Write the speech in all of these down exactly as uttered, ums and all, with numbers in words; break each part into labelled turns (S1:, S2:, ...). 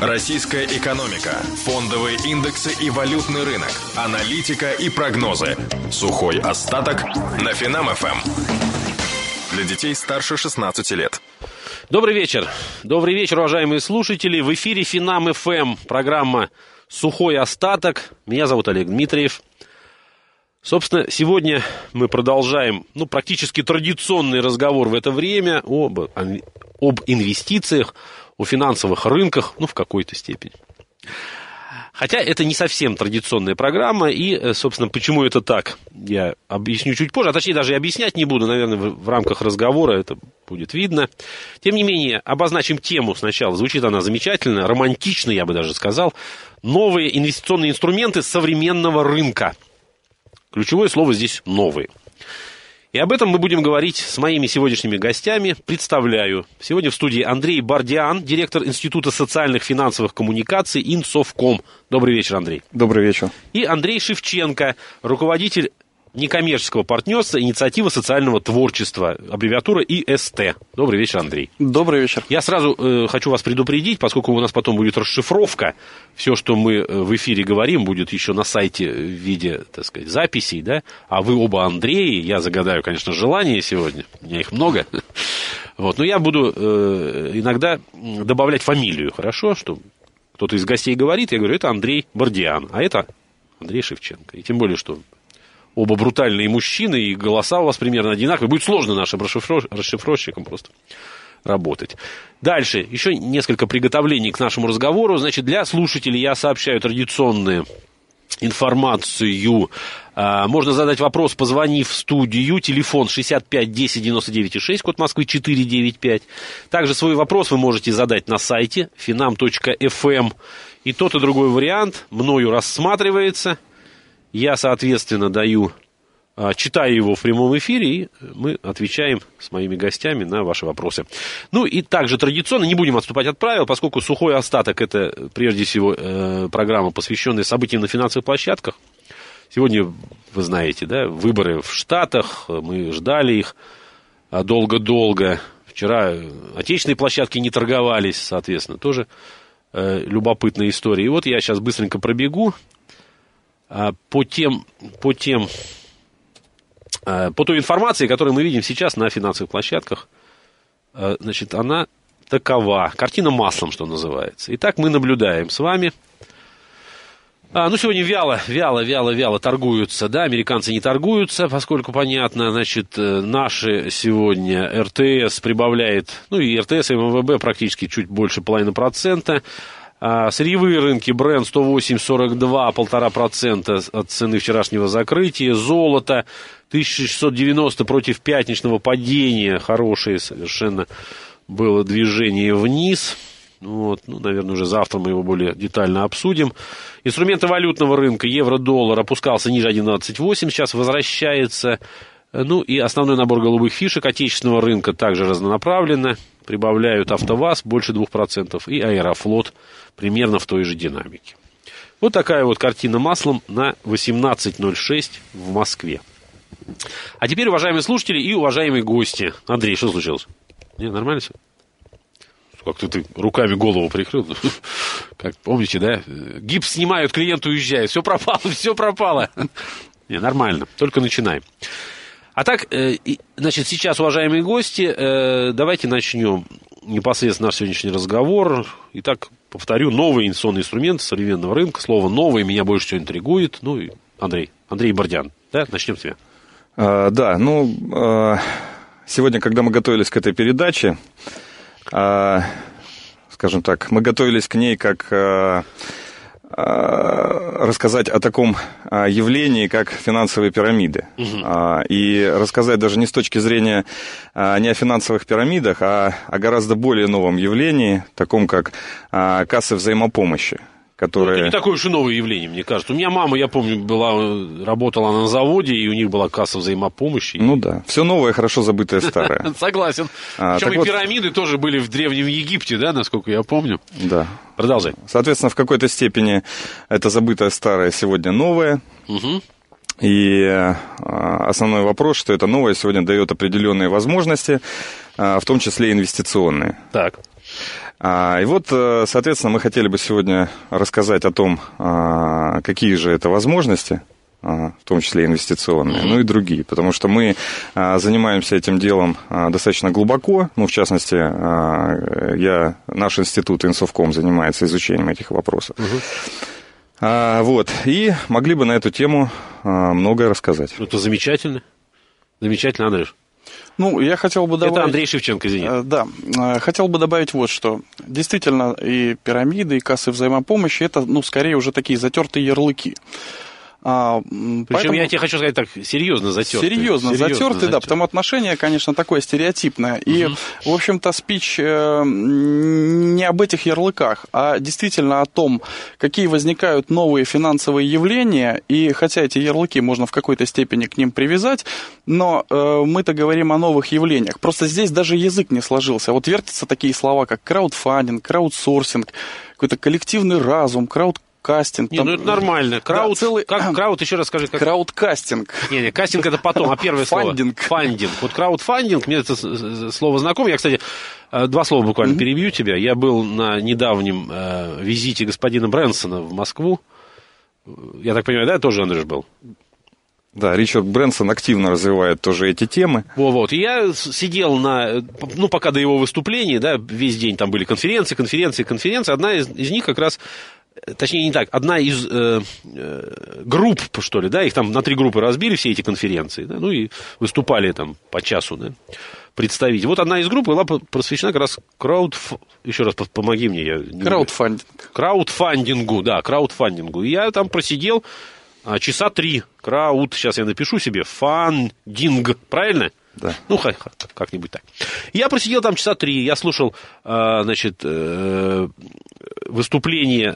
S1: Российская экономика, фондовые индексы и валютный рынок, аналитика и прогнозы. Сухой остаток на Финам-ФМ. Для детей старше шестнадцати лет.
S2: Добрый вечер. Добрый вечер, уважаемые слушатели. В эфире Финам-ФМ, программа «Сухой остаток». Меня зовут Олег Дмитриев. Собственно, сегодня мы продолжаем, ну, практически традиционный разговор в это время об, об инвестициях, о финансовых рынках, ну, в какой-то степени. Хотя это не совсем традиционная программа, и, собственно, почему это так, я объясню чуть позже, а точнее даже и объяснять не буду, наверное, в, в рамках разговора это будет видно. Тем не менее, обозначим тему сначала, звучит она замечательно, романтично, я бы даже сказал, новые инвестиционные инструменты современного рынка. Ключевое слово здесь «новые». И об этом мы будем говорить с моими сегодняшними гостями. Представляю, сегодня в студии Андрей Бардиан, директор Института социальных финансовых коммуникаций Инсовком. Добрый вечер, Андрей.
S3: Добрый вечер.
S2: И Андрей Шевченко, руководитель некоммерческого партнерства «Инициатива социального творчества», аббревиатура И Эс Тэ. Добрый вечер, Андрей.
S3: Добрый вечер.
S2: Я сразу э, хочу вас предупредить, поскольку у нас потом будет расшифровка, все, что мы в эфире говорим, будет еще на сайте в виде, так сказать, записей, да, а вы оба Андреи, я загадаю, конечно, желания сегодня, у меня их много, вот, но я буду э, иногда добавлять фамилию, хорошо, что кто-то из гостей говорит, я говорю, это Андрей Бардиан, а это Андрей Шевченко, и тем более, что оба брутальные мужчины, и голоса у вас примерно одинаковые. Будет сложно нашим расшифровщикам просто работать. Дальше. Еще несколько приготовлений к нашему разговору. Значит, для слушателей я сообщаю традиционную информацию. Можно задать вопрос, позвонив в студию. Телефон шестьдесят пять десять девяносто девять шесть, код Москвы четыреста девяносто пять. Также свой вопрос вы можете задать на сайте финам точка эф эм. И тот, и другой вариант мною рассматривается. Я, соответственно, даю, читаю его в прямом эфире, и мы отвечаем с моими гостями на ваши вопросы. Ну и также традиционно, не будем отступать от правил, поскольку «Сухой остаток» — это, прежде всего, программа, посвященная событиям на финансовых площадках. Сегодня, вы знаете, да, выборы в Штатах, мы ждали их долго-долго. Вчера отечественные площадки не торговались, соответственно, тоже любопытная история. И вот я сейчас быстренько пробегу. По тем, по тем, по той информации, которую мы видим сейчас на финансовых площадках, значит, она такова. Картина маслом, что называется. Итак, мы наблюдаем с вами. А, ну, сегодня вяло, вяло, вяло, вяло торгуются, да, американцы не торгуются, поскольку, понятно, значит, наши сегодня эр тэ эс прибавляет, ну, и эр тэ эс, и эм вэ бэ практически чуть больше половины процента. А сырьевые рынки, Brent сто восемь сорок два, полтора процента от цены вчерашнего закрытия, золото тысяча шестьсот девяносто против пятничного падения, хорошее совершенно было движение вниз, вот, ну, наверное, уже завтра мы его более детально обсудим. Инструменты валютного рынка, евро-доллар опускался ниже один двадцать восемь, сейчас возвращается. Ну и основной набор голубых фишек отечественного рынка также разнонаправленно. Прибавляют АвтоВАЗ больше двух процентов и Аэрофлот примерно в той же динамике. Вот такая вот картина маслом на восемнадцать ноль шесть в Москве. А теперь, уважаемые слушатели и уважаемые гости. Андрей, что случилось? Не, нормально все? Как-то ты руками голову прикрыл. Как помните, да? Гипс снимают, клиент уезжает. Все пропало, все пропало. Не, нормально. Только начинаем. А так, значит, сейчас, уважаемые гости, давайте начнем непосредственно наш сегодняшний разговор. Итак, повторю, новые инвестиционные инструменты современного рынка. Слово «новые» меня больше всего интригует. Ну, и Андрей, Андрей Бардиан, да, начнем с тебя.
S3: А, да, ну, а, сегодня, когда мы готовились к этой передаче, а, скажем так, мы готовились к ней как... А, рассказать о таком явлении, как финансовые пирамиды. Угу. И рассказать даже не с точки зрения не о финансовых пирамидах, а о гораздо более новом явлении, таком как кассы взаимопомощи. Которые...
S2: Это не такое уж и новое явление, мне кажется. У меня мама, я помню, была, работала на заводе, и у них была касса взаимопомощи.
S3: Ну да, все новое, хорошо забытое старое.
S2: Согласен. Причем и пирамиды тоже были в Древнем Египте, да, насколько я помню.
S3: Да.
S2: Продолжай.
S3: Соответственно, в какой-то степени это забытое старое сегодня новое. Угу. И основной вопрос, что это новое сегодня дает определенные возможности, в том числе инвестиционные.
S2: Так.
S3: И вот, соответственно, мы хотели бы сегодня рассказать о том, какие же это возможности, в том числе инвестиционные, ну и другие, потому что мы занимаемся этим делом достаточно глубоко, ну, в частности, я, наш институт Инсовком занимается изучением этих вопросов. Угу. Вот, и могли бы на эту тему многое рассказать.
S2: Это замечательно, замечательно, Андрюш.
S4: Ну, я хотел бы добавить...
S2: Это Андрей Шевченко, извини.
S4: Да, хотел бы добавить вот что. Действительно, и пирамиды, и кассы взаимопомощи, это, ну, скорее уже такие затертые ярлыки. А,
S2: Причем
S4: поэтому...
S2: я тебе хочу сказать так, серьезно затертый.
S4: Серьезно, серьезно затертый, да, потому отношение, конечно, такое стереотипное. И, угу. в общем-то, спич э, не об этих ярлыках, а действительно о том, какие возникают новые финансовые явления. И хотя эти ярлыки можно в какой-то степени к ним привязать, но э, мы-то говорим о новых явлениях. Просто здесь даже язык не сложился. Вот вертятся такие слова, как краудфандинг, краудсорсинг, какой-то коллективный разум, краудкастинг. Кастинг.
S2: Не,
S4: там...
S2: ну это нормально. Крауд,
S4: да, целый...
S2: как, крауд, еще раз скажи. Как...
S4: Краудкастинг.
S2: Не, не, кастинг это потом, а первое слово.
S4: Фандинг.
S2: Фандинг. Вот краудфандинг, мне это слово знакомо. Я, кстати, два слова буквально mm-hmm. перебью тебя. Я был на недавнем э, визите господина Брэнсона в Москву. Я так понимаю, да, тоже Андрюш был?
S3: Да, Ричард Брэнсон активно развивает тоже эти темы.
S2: Вот-вот. И я сидел на... Ну, пока до его выступления, да, весь день там были конференции, конференции, конференции. Одна из, из них как раз... Точнее, не так, одна из э, э, групп, что ли, да, их там на три группы разбили, все эти конференции, да, ну и выступали там по часу, да, представители. Вот одна из групп была посвящена как раз крауд... Еще раз помоги мне. Я не...
S4: Краудфандинг.
S2: Краудфандингу, да, краудфандингу. И я там просидел а, часа три. Крауд, сейчас я напишу себе, фандинг, правильно?
S3: Да.
S2: Ну, как-нибудь так. Я просидел там часа три, я слушал, значит, выступления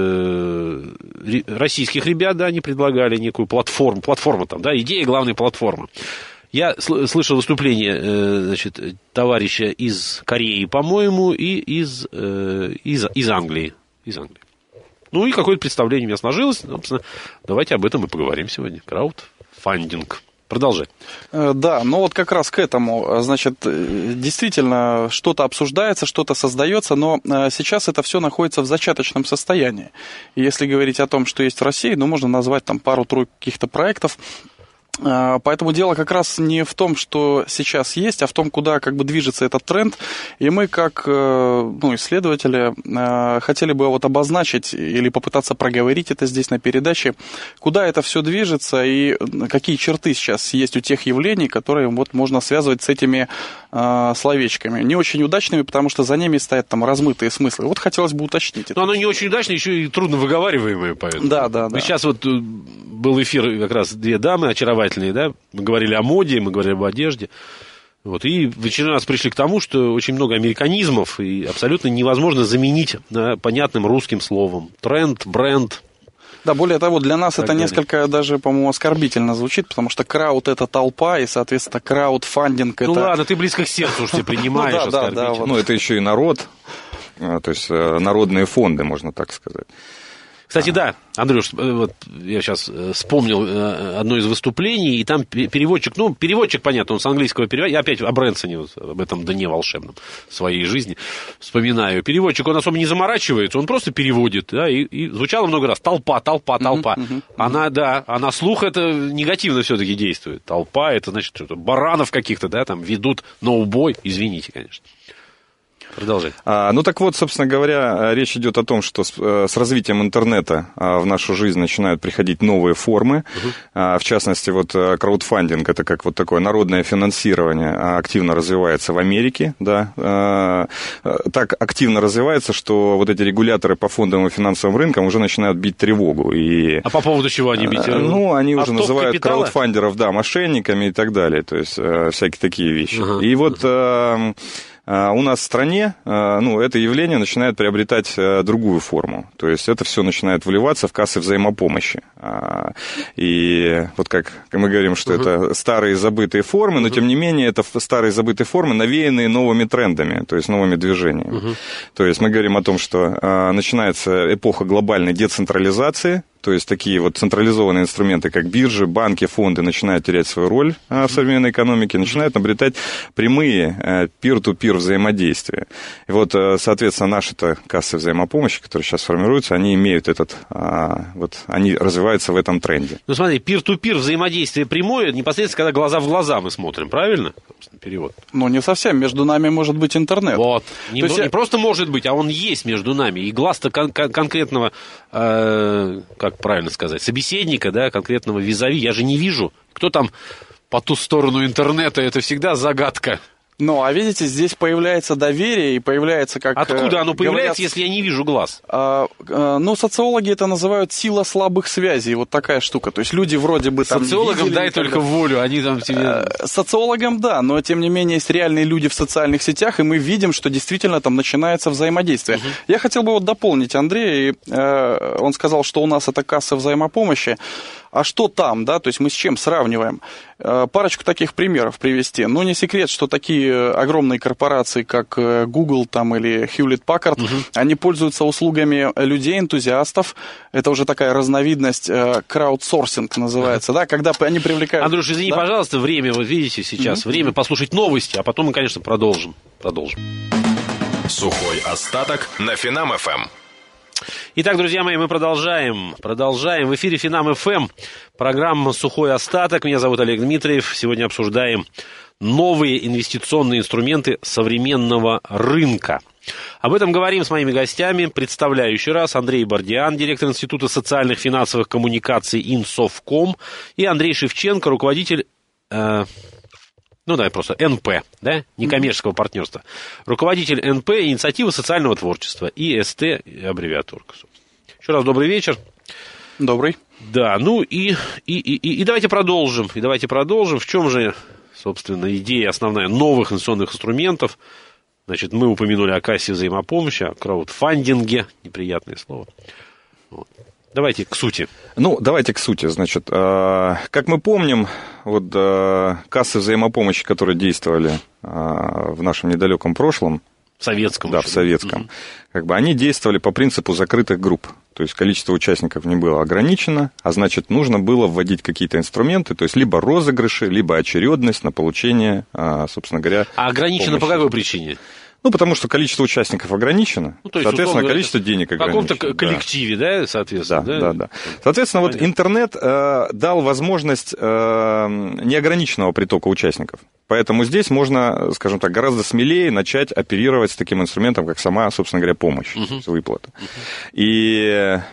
S2: российских ребят, да, они предлагали некую платформу, платформа там, да, идея главной платформы. Я слышал выступление, значит, товарища из Кореи, по-моему, и из, из, из Англии, из Англии. Ну, и какое-то представление у меня сложилось, собственно, давайте об этом и поговорим сегодня. Краудфандинг. Продолжай.
S4: Да, ну вот как раз к этому, значит, действительно что-то обсуждается, что-то создается, но сейчас это все находится в зачаточном состоянии. И если говорить о том, что есть в России, ну, можно назвать там пару-тройку каких-то проектов. Поэтому дело как раз не в том, что сейчас есть, а в том, куда как бы движется этот тренд. И мы, как ну, исследователи, хотели бы вот обозначить или попытаться проговорить это здесь на передаче, куда это все движется и какие черты сейчас есть у тех явлений, которые вот можно связывать с этими словечками. Не очень удачными, потому что за ними стоят там размытые смыслы. Вот хотелось бы уточнить это.
S2: Но оно не очень удачное, еще и трудно выговариваемое, поэтому.
S4: Да, да, да.
S2: Мы сейчас вот был эфир как раз две дамы очаровательные, да, мы говорили о моде, мы говорили об одежде. Вот, и в очередной раз пришли к тому, что очень много американизмов, и абсолютно невозможно заменить да, понятным русским словом. Тренд, бренд.
S4: Да, более того, для нас это далее. несколько даже, по-моему, оскорбительно звучит, потому что крауд – это толпа, и, соответственно, краудфандинг – это...
S2: Ну ладно, ты близко к сердцу уж ты принимаешь оскорбительно.
S3: Ну, это еще и народ, то есть народные фонды, можно так сказать.
S2: Кстати, да, Андрюш, вот я сейчас вспомнил одно из выступлений, и там переводчик, ну, переводчик, понятно, он с английского переводит, я опять о Брэнсоне, вот, об этом дне волшебном своей жизни вспоминаю. Переводчик, он особо не заморачивается, он просто переводит, да, и, и звучало много раз толпа, толпа, толпа. Uh-huh, uh-huh, она, да, а на слух это негативно все-таки действует. Толпа, это значит, что-то баранов каких-то, да, там ведут на убой, извините, конечно. Продолжай.
S3: А, ну так вот, собственно говоря, речь идет о том, что с, с развитием интернета в нашу жизнь начинают приходить новые формы. Uh-huh. А, в частности, вот краудфандинг, это как вот такое народное финансирование, активно развивается в Америке. Да. А, так активно развивается, что вот эти регуляторы по фондовым и финансовым рынкам уже начинают бить тревогу. И,
S2: а по поводу чего они бить тревогу?
S3: Ну, они уже называют капитала? краудфандеров, да, мошенниками и так далее. То есть всякие такие вещи. Uh-huh. И вот... Uh-huh. У нас в стране ну, это явление начинает приобретать другую форму. То есть это все начинает вливаться в кассы взаимопомощи. И вот как мы говорим, что uh-huh. это старые забытые формы, но uh-huh. тем не менее это старые забытые формы, навеянные новыми трендами, то есть новыми движениями. Uh-huh. То есть мы говорим о том, что начинается эпоха глобальной децентрализации, то есть такие вот централизованные инструменты, как биржи, банки, фонды, начинают терять свою роль в современной экономике, начинают обретать прямые peer-to-peer взаимодействия. И вот, соответственно, наши-то кассы взаимопомощи, которые сейчас формируются, они имеют этот, вот, они развиваются в этом тренде.
S2: Ну, смотри, peer-to-peer взаимодействие прямое, непосредственно, когда глаза в глаза мы смотрим, правильно? Перевод.
S4: Ну, не совсем. Между нами может быть интернет.
S2: Вот. Не,
S4: есть...
S2: не просто может быть, а он есть между нами. И глаз-то кон- кон- конкретного, э, как правильно сказать, собеседника, да, конкретного визави, я же не вижу. Кто там по ту сторону интернета, это всегда загадка.
S4: Ну, а видите, здесь появляется доверие и появляется как...
S2: Откуда оно появляется,
S4: говорят,
S2: если я не вижу глаз?
S4: А, а, ну, социологи это называют сила слабых связей, вот такая штука. То есть люди вроде бы там...
S2: Социологам
S4: видели,
S2: дай
S4: никогда...
S2: только волю, они там тебе...
S4: А, социологам, да, но тем не менее есть реальные люди в социальных сетях, и мы видим, что действительно там начинается взаимодействие. Угу. Я хотел бы вот дополнить Андрея, и, э, он сказал, что у нас это касса взаимопомощи. А что там, да, то есть мы с чем сравниваем? Парочку таких примеров привести. Ну, не секрет, что такие огромные корпорации, как Google там, или Hewlett-Packard, угу. они пользуются услугами людей-энтузиастов. Это уже такая разновидность краудсорсинг называется, да, когда они привлекают...
S2: Андрюш, извини, да? пожалуйста, время, вот видите сейчас, угу. время послушать новости, а потом мы, конечно, продолжим. Продолжим.
S1: Сухой остаток на Финам-ФМ.
S2: Итак, друзья мои, мы продолжаем. Продолжаем. В эфире Финам-ФМ. Программа «Сухой остаток». Меня зовут Олег Дмитриев. Сегодня обсуждаем новые инвестиционные инструменты современного рынка. Об этом говорим с моими гостями. Представляю еще раз: Андрей Бардиан, директор Института социальных финансовых коммуникаций Инсовком, и Андрей Шевченко, руководитель... Э, Ну, да, просто эн пэ, да, некоммерческого партнерства. Руководитель эн пэ инициативы социального творчества, и эс тэ, аббревиатура. Еще раз добрый вечер.
S4: Добрый.
S2: Да, ну и, и, и, и давайте продолжим. И давайте продолжим. В чем же, собственно, идея основная новых инвестиционных инструментов? Значит, мы упомянули о кассе взаимопомощи, о краудфандинге, неприятное слово. Вот. Давайте к сути.
S3: Ну, давайте к сути. Значит, э, как мы помним, вот э, кассы взаимопомощи, которые действовали э, в нашем недалеком прошлом,
S2: в советском,
S3: да,
S2: еще.
S3: в советском, угу. как бы они действовали по принципу закрытых групп. То есть количество участников не было ограничено, а значит, нужно было вводить какие-то инструменты, то есть либо розыгрыши, либо очередность на получение, э, собственно говоря,
S2: А ограничено
S3: помощи.
S2: По какой причине?
S3: Ну, потому что количество участников ограничено, ну, то есть, соответственно, количество денег ограничено.
S2: В каком-то коллективе, да, да соответственно.
S3: Да, да, да. да. Соответственно, Понятно. Вот интернет э, дал возможность э, неограниченного притока участников. Поэтому здесь можно, скажем так, гораздо смелее начать оперировать с таким инструментом, как сама, собственно говоря, помощь, uh-huh. выплата. Uh-huh. И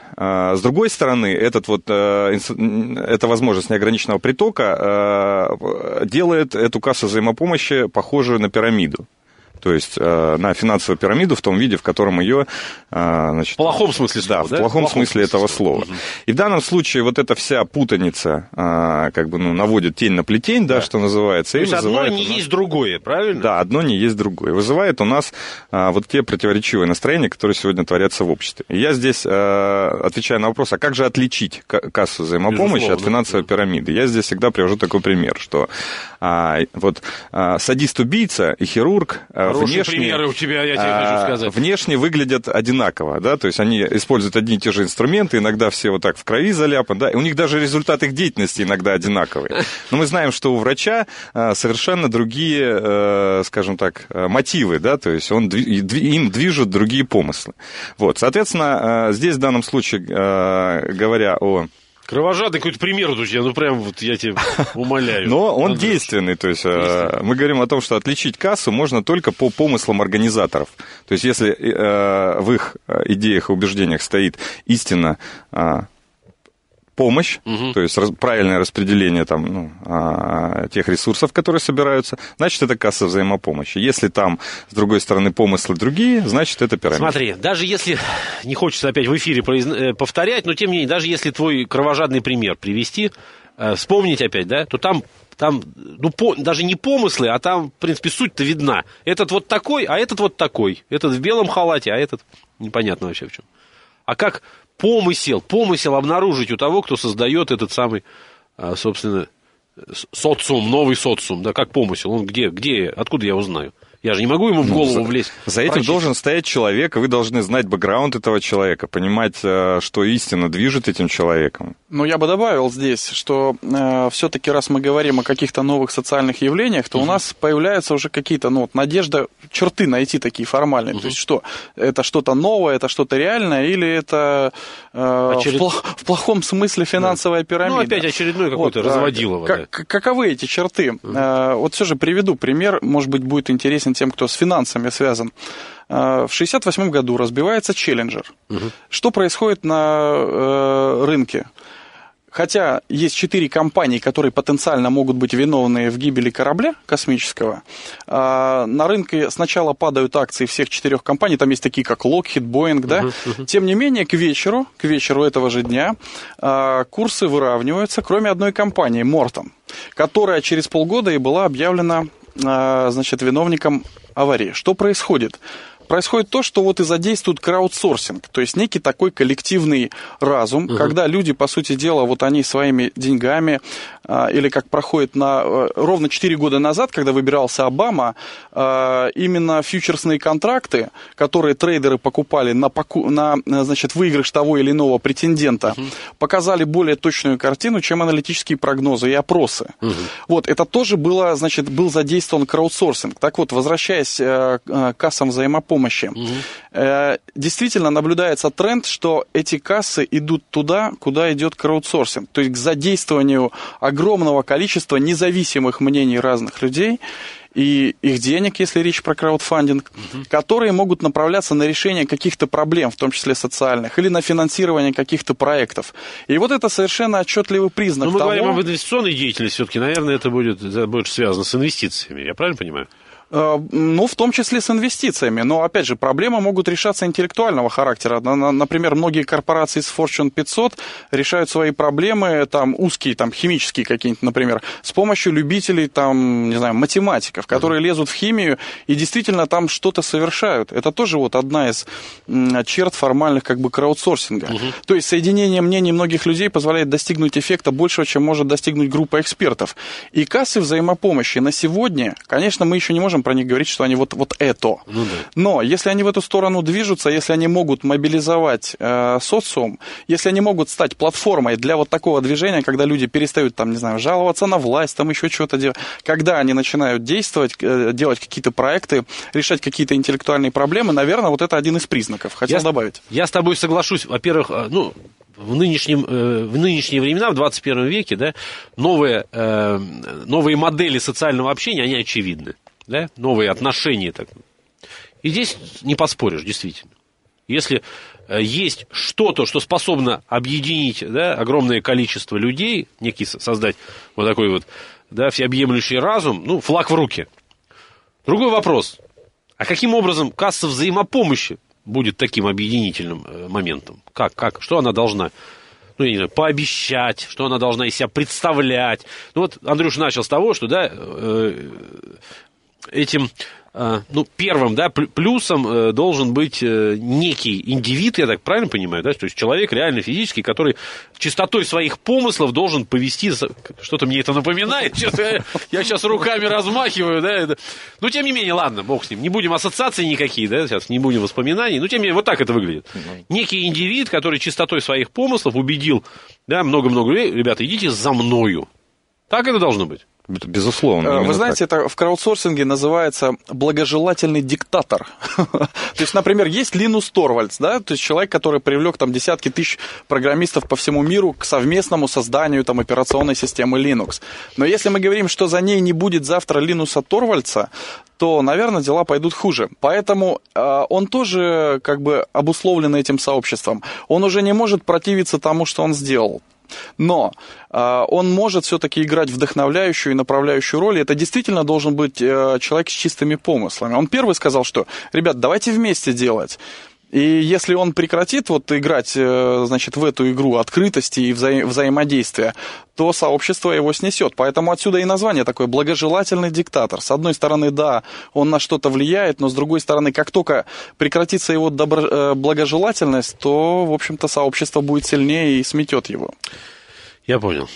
S3: э, с другой стороны, этот вот, э, эта возможность неограниченного притока э, делает эту кассу взаимопомощи похожую на пирамиду. То есть э, на финансовую пирамиду в том виде, в котором ее... Э, значит,
S2: в плохом смысле слова,
S3: да?
S2: да?
S3: в плохом,
S2: в плохом
S3: смысле, смысле этого слова. Угу. И в данном случае вот эта вся путаница э, как бы, ну, наводит тень на плетень, да, да что называется.
S2: То есть одно не
S3: нас...
S2: есть другое, правильно?
S3: Да, одно не есть другое. Вызывает у нас э, вот те противоречивые настроения, которые сегодня творятся в обществе. И я здесь э, отвечаю на вопрос, а как же отличить кассу взаимопомощи Безусловно, от финансовой да. пирамиды? Я здесь всегда привожу такой пример, что э, вот э, садист-убийца и хирург э, внешне...
S2: у тебя, я тебе хочу сказать.
S3: Внешне выглядят одинаково, да, то есть они используют одни и те же инструменты, иногда все вот так в крови заляпаны, да, и у них даже результат их деятельности иногда одинаковый. Но мы знаем, что у врача совершенно другие, скажем так, мотивы, да, то есть он, им движут другие помыслы. Вот, соответственно, здесь в данном случае, говоря о...
S2: Кровожадный какой-то пример, друзья, ну прям вот я тебя умоляю.
S3: Но он Андрюш. действенный, то есть действенный. Мы говорим о том, что отличить кассу можно только по помыслам организаторов. То есть если в их идеях и убеждениях стоит истинно помощь, угу. то есть правильное распределение там, ну, тех ресурсов, которые собираются, значит, это касса взаимопомощи. Если там, с другой стороны, помыслы другие, значит, это пирамида.
S2: Смотри, даже если, не хочется опять в эфире повторять, но тем не менее, даже если твой кровожадный пример привести, вспомнить опять, да, то там, там ну, по, даже не помыслы, а там, в принципе, суть-то видна. Этот вот такой, а этот вот такой. Этот в белом халате, а этот непонятно вообще в чем. А как... Помысел, помысел обнаружить у того, кто создает этот самый, собственно, социум, новый социум, да, как помысел, он где, где, откуда я узнаю? Я же не могу ему в голову ну, влезть.
S3: За этим прочесть. Должен стоять человек, и вы должны знать бэкграунд этого человека, понимать, что истинно движет этим человеком.
S4: Ну, я бы добавил здесь, что э, все-таки, раз мы говорим о каких-то новых социальных явлениях, то mm-hmm. у нас появляются уже какие-то, ну, вот, надежда, черты найти такие формальные. Mm-hmm. То есть что? Это что-то новое, это что-то реальное, или это э, Очеред... в, плох- в плохом смысле финансовая да. пирамида?
S2: Ну, опять очередной какой-то вот, разводилово.
S4: Как, да. Каковы эти черты? Mm-hmm. Э, вот все же приведу пример, может быть, будет интересен тем, кто с финансами связан. В шестьдесят восьмом году разбивается Челленджер. Угу. Что происходит на э, рынке? Хотя есть четыре компании, которые потенциально могут быть виновны в гибели корабля космического, э, на рынке сначала падают акции всех четырех компаний, там есть такие, как Lockheed, Boeing, да? Угу, угу. Тем не менее, к вечеру, к вечеру этого же дня э, курсы выравниваются, кроме одной компании, Morton, которая через полгода и была объявлена э, значит, виновником аварии. Что происходит? Происходит то, что вот и задействует краудсорсинг, то есть некий такой коллективный разум, uh-huh. когда люди, по сути дела, вот они своими деньгами, а, или как проходит на, а, ровно четыре года назад, когда выбирался Обама, а, именно фьючерсные контракты, которые трейдеры покупали на, поку- на значит, выигрыш того или иного претендента, uh-huh. показали более точную картину, чем аналитические прогнозы и опросы. Uh-huh. Вот, это тоже было, значит, был задействован краудсорсинг. Так вот, возвращаясь а, к кассам взаимопомощи, помощи. Угу. Действительно наблюдается тренд, что эти кассы идут туда, куда идет краудсорсинг, то есть к задействованию огромного количества независимых мнений разных людей и их денег, если речь про краудфандинг, угу. которые могут направляться на решение каких-то проблем, в том числе социальных, или на финансирование каких-то проектов. И вот это совершенно отчетливый признак
S2: Но мы
S4: того...
S2: говорим об инвестиционной деятельности, все-таки, наверное, это будет, это будет связано с инвестициями, я правильно понимаю?
S4: Ну, в том числе с инвестициями. Но, опять же, проблемы могут решаться интеллектуального характера. Например, многие корпорации с Fortune пятьсот решают свои проблемы, там, узкие, там, химические какие-нибудь, например, с помощью любителей, там, не знаю, математиков, которые лезут в химию и действительно там что-то совершают. Это тоже вот одна из черт формальных, как бы, краудсорсинга. Угу. То есть соединение мнений многих людей позволяет достигнуть эффекта большего, чем может достигнуть группа экспертов. И кассы взаимопомощи на сегодня, конечно, мы еще не можем про них говорить, что они вот, вот это. Ну, да. Но если они в эту сторону движутся, если они могут мобилизовать э, социум, если они могут стать платформой для вот такого движения, когда люди перестают, там, не знаю, жаловаться на власть, там еще что-то делать, когда они начинают действовать, э, делать какие-то проекты, решать какие-то интеллектуальные проблемы, наверное, вот это один из признаков. Хотел
S2: я,
S4: добавить.
S2: Я с тобой соглашусь. Во-первых, ну, в, нынешнем, э, в нынешние времена, в двадцать первом веке, да, новые, э, новые модели социального общения, они очевидны. Да? Новые отношения. Так. И здесь не поспоришь, действительно. Если э, есть что-то, что способно объединить, да, огромное количество людей, некий создать вот такой вот, да, всеобъемлющий разум, ну, флаг в руки. Другой вопрос. А каким образом касса взаимопомощи будет таким объединительным э, моментом? Как, как? Что она должна, ну, я не знаю, пообещать, что она должна из себя представлять? Ну, вот Андрюша начал с того, что, да, э, этим, ну, первым, да, плюсом должен быть некий индивид, я так правильно понимаю, да, то есть человек реально физический, который чистотой своих помыслов должен повести, что-то мне это напоминает, я сейчас руками размахиваю, да, но тем не менее, ладно, бог с ним, не будем ассоциаций никакие, да, сейчас не будем воспоминаний, но тем не менее, вот так это выглядит. Некий индивид, который чистотой своих помыслов убедил, да, много-много людей, ребята, идите за мною. Так это должно быть.
S3: Безусловно.
S4: Вы знаете, так. Это в краудсорсинге называется благожелательный диктатор. То есть, например, есть Линус Торвальдс, да, то есть человек, который привлек там десятки тысяч программистов по всему миру к совместному созданию там операционной системы Linux. Но если мы говорим, что за ней не будет завтра Линуса Торвальдса, то, наверное, дела пойдут хуже. Поэтому э, он тоже как бы обусловлен этим сообществом. Он уже не может противиться тому, что он сделал. Но э, он может все-таки играть вдохновляющую и направляющую роль, и это действительно должен быть э, человек с чистыми помыслами. Он первый сказал, что, ребят, давайте вместе делать. И если он прекратит вот играть, э, значит, в эту игру открытости и вза- взаимодействия, то сообщество его снесет. Поэтому отсюда и название такое «благожелательный диктатор». С одной стороны, да, он на что-то влияет, но с другой стороны, как только прекратится его добро- э, благожелательность, то, в общем-то, сообщество будет сильнее и сметет его.
S2: Я понял.